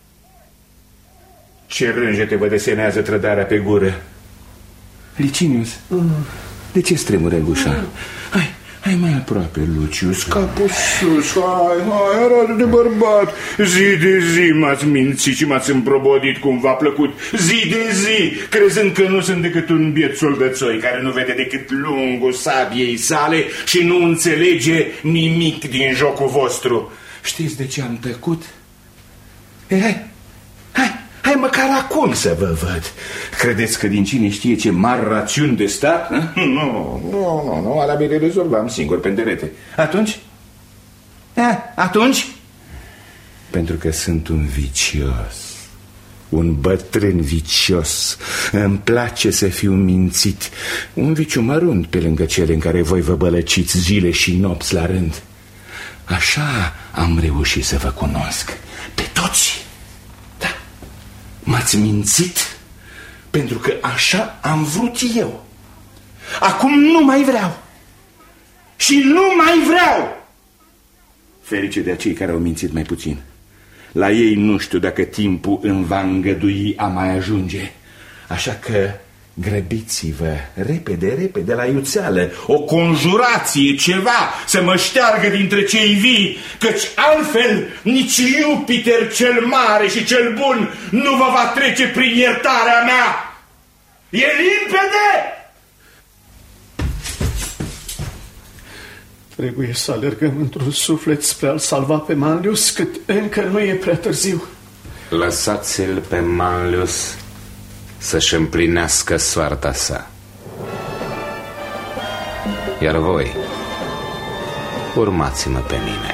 Ce rângete vă desenează trădarea pe gură? Licinius, de ce stremură gușa? Hai, hai mai aproape, Lucius, capul sus, hai, hai, arată de bărbat. Zi de zi m-ați mințit și m-ați împrobodit cum v-a plăcut. Zi de zi, crezând că nu sunt decât un biet soldățoi care nu vede decât lungul sabiei sale și nu înțelege nimic din jocul vostru. Știți de ce am tăcut? E, hai, hai. Hai măcar acum să vă văd. Credeți că din cine știe ce mari rațiuni de stat? Nu, nu, nu, nu, arabii le rezolvam singur pe înderete. Atunci? A, atunci? Pentru că sunt un vicios, un bătrân vicios. Îmi place să fiu mințit. Un viciu mărunt pe lângă cele în care voi vă bălăciți zile și nopți la rând. Așa am reușit să vă cunosc pe toți. M-ați mințit pentru că așa am vrut eu. Acum nu mai vreau. Și nu mai vreau. Ferice de acei care au mințit mai puțin. La ei nu știu dacă timpul îmi va îngădui a mai ajunge. Așa că grăbiți-vă repede, repede la iuțeală. O conjurație, ceva, să mă șteargă dintre cei vii, căci altfel nici Jupiter cel mare și cel bun nu vă va trece prin iertarea mea. E limpede? Trebuie să alergăm într-un suflet spre a-l salva pe Manlius, cât încă nu e prea târziu. Lăsați-l pe Manlius să-și împlinească soarta sa. Iar voi, urmați-mă pe mine.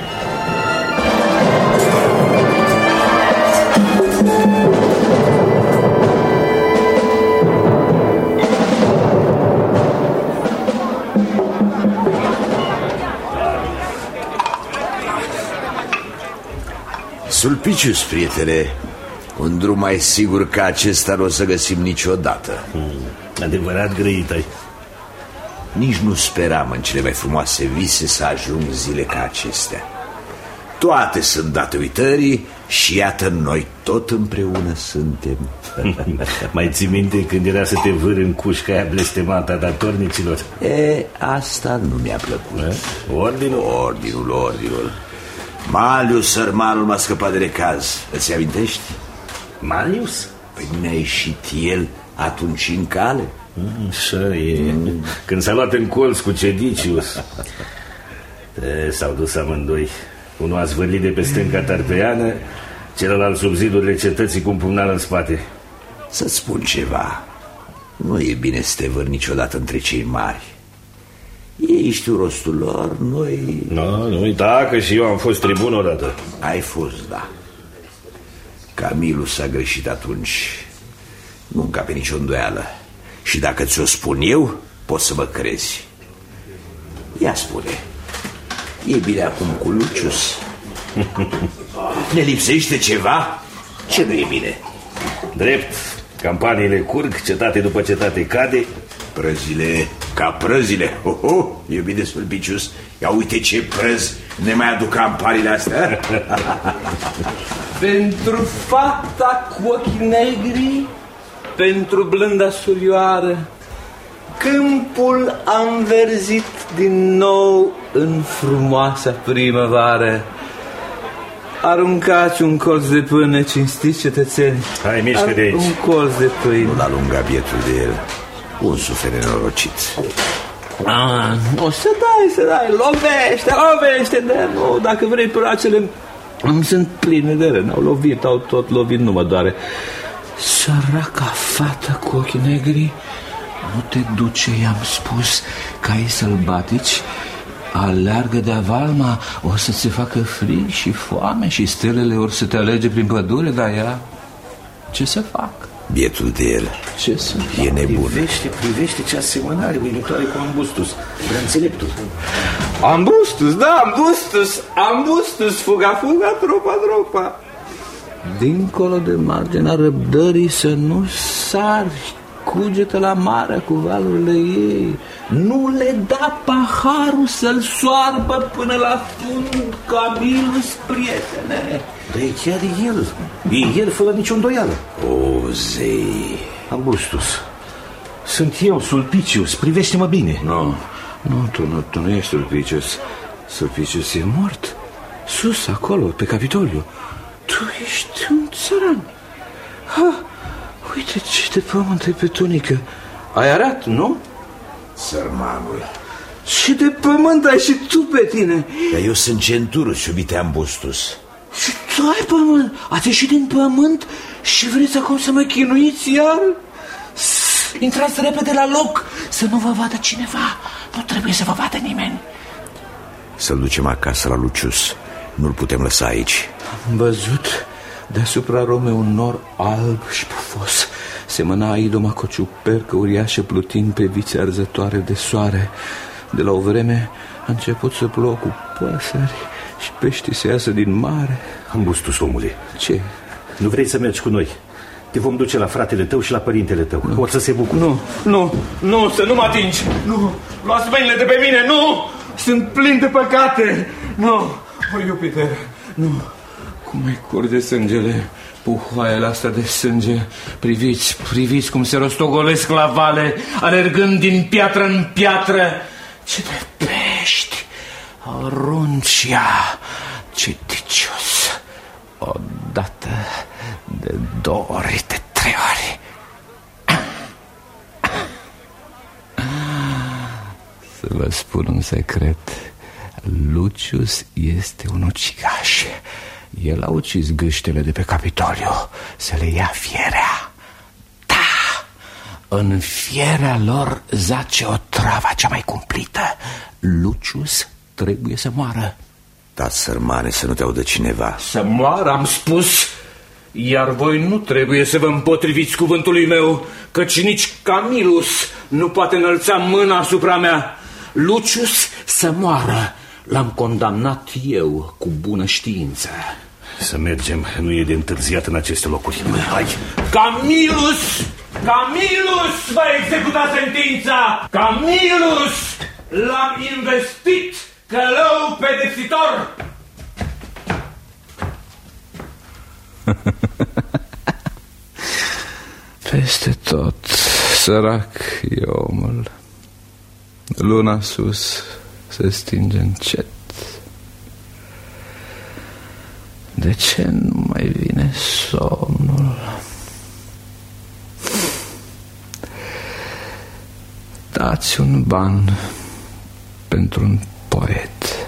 Sulpicius, prietene, un drum mai sigur ca acesta nu o să găsim niciodată. hmm, Adevărat grăit ai. Nici nu speram în cele mai frumoase vise să ajung zile ca acestea. Toate sunt date uitării și iată noi tot împreună suntem. Mai ții minte când era să te vâri în cușca aia blestemată a datornicilor? E, asta nu mi-a plăcut. E? Ordinul? Ordinul, ordinul. Manlius, sărmanul, m-a scăpat de necaz. Îți amintești? Manlius? Păi mi-a ieșit el atunci în cale. Așa e. mm. Când s-a luat în colț cu Cedicius. S-au dus amândoi. Unul a zvârlit de pe stânca tarpeiană, celălalt sub zidurile cetății cu un pumnal în spate. Să-ți spun ceva. Nu e bine să te vâri niciodată între cei mari. Ei știu rostul lor, noi... Nu, nu uita că și eu am fost tribun odată. Ai fost, da. Camilus a greșit atunci. Nu încape nicio îndoială. Și dacă ți-o spun eu, poți să mă crezi. Ia spune, e bine acum cu Lucius? Ne lipsește ceva? Ce nu e bine? Drept, campaniile curg, cetate după cetate cade. Prăzile ca prăzile. Ho, ho, e bine, Sulpicius. Ia uite ce prăzi ne mai aduc campaniile astea. Pentru fata cu ochii negri pentru blânda surioară. Câmpul a înverzit din nou în frumoasa primăvară. Aruncați un colț de pâine, cinstiți cetățeni. Hai, mișcă de aici. Un colț de pâine. Nu l-a lungat bietul de el. Un suflet nenorocit. Ah, o să dai, să dai, lovește, lovește, de nu, dacă vrei bracele îmi sunt pline de răni, au lovit, au tot lovit, nu mă doare. Săraca fată cu ochii negri, nu te duce, i-am spus, caii sălbatici aleargă de avalma, o să se facă frig și foame și stelele or să te alege prin pădure, dar ea, ce să fac? Bietul de el. Ce să e nebun. Privește, privește ce asemănare uimitoare cu Ambustus, prea înțeleptul. Ambustus, da, Ambustus, Ambustus, fuga, fuga, tropa, tropa. Dincolo de marginea răbdării să nu sari, cugetă la mare cu valurile ei. Nu le da paharul să-l soarbă până la fund, Camilus, prietene. Dar e chiar el, e el fără nicio îndoială. O, zei. Ambustus, sunt eu, Sulpicius, privește-mă bine. Nu, nu, tu nu, tu nu ești Sulpicius. Sulpicius e mort. Sus, acolo, pe Capitoliu. Tu ești un țăran. Ha, uite ce de pământ ai pe tunică. Ai arat, nu? Sărmanul. Și de pământ ai și tu pe tine. Dar eu sunt Centurus, iubite Ambustus. Și tu ai pământ. Ați ieșit din pământ și vreți acum să mă chinuiți iar? Intrați repede la loc, să nu vă vadă cineva. Nu trebuie să vă vadă nimeni. Să-l ducem acasă la Lucius. Nu-l putem lăsa aici. Am văzut deasupra Romei un nor alb și pufos. Semăna idoma cu o ciupercă uriașă plutind pe vițe arzătoare de soare. De la o vreme a început să plouă cu păsări și peștii să iasă din mare. Ambustus, omule. Ce? Nu vrei să mergi cu noi? Te vom duce la fratele tău și la părintele tău. Nu. O să se bucure. Nu, nu, nu, să nu mă atingi. Nu, luați mâinile de pe mine, nu. Sunt plin de păcate. Nu, o iubite, nu. Cum mai curge sângele, puhoaiele astea de sânge. Priviți, priviți cum se rostogolesc la vale, alergând din piatră în piatră. Ce de pești, aruncia, ce dicios. Odată, de două ori, de trei ori. Să vă spun un secret. Lucius este un ucigaș. El a ucis gâștele de pe Capitoliu să le ia fierea. Da, în fierea lor zace o travă cea mai cumplită. Lucius trebuie să moară. Da, sărmane, să nu te audă cineva. Să moară, am spus. Iar voi nu trebuie să vă împotriviți cuvântului meu, căci nici Camilus nu poate înălța mâna asupra mea. Lucius să moară. L-am condamnat eu cu bună știință. Să mergem, nu e de întârziat în aceste locuri. Hai! Camilus! Camilus va executa sentința! Camilus! L-am investit călău pedepsitor! Peste tot, sărac e omul. Luna sus se stinge încet. De ce nu mai vine somnul? Dați un ban pentru un poet.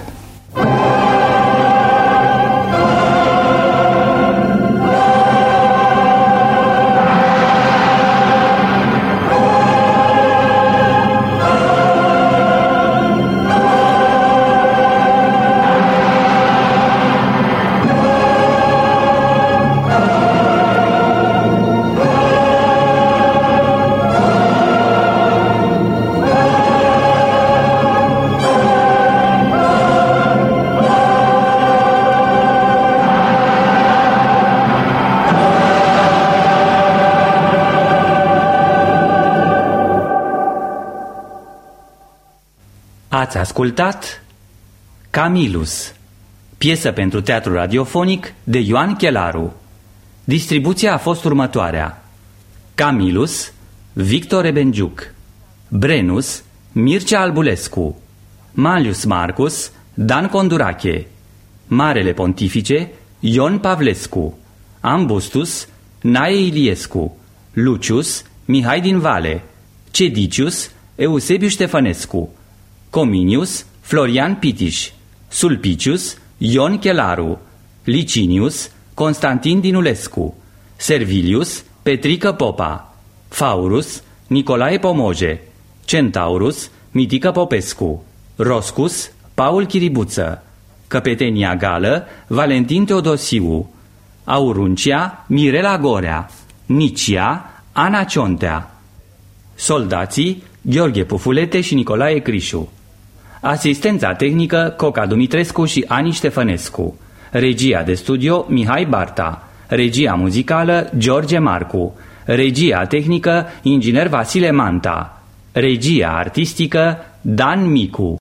Ați ascultat Camilus, piesă pentru teatru radiofonic de Ioan Chelaru. Distribuția a fost următoarea: Camilus, Victor Ebenjuc. Brenus, Mircea Albulescu. Mallius Marcus, Dan Condurache. Marele Pontifice, Ion Pavlescu. Ambustus, Nae Iliescu. Lucius, Mihai din Vale. Cedicius, Eusebiu Ștefănescu. Cominius, Florian Pitiș. Sulpicius, Ion Chelaru. Licinius, Constantin Dinulescu. Servilius, Petrică Popa. Faurus, Nicolae Pomoje. Centaurus, Mitică Popescu. Roscus, Paul Chiribuță. Căpetenia Gală, Valentin Teodosiu. Auruncia, Mirela Gorea. Nicia, Ana Ciontea. Soldații, Gheorghe Pufulete și Nicolae Crișu. Asistența tehnică, Coca Dumitrescu și Ani Ștefănescu. Regia de studio, Mihai Barta. Regia muzicală, George Marcu. Regia tehnică, inginer Vasile Manta. Regia artistică, Dan Micu.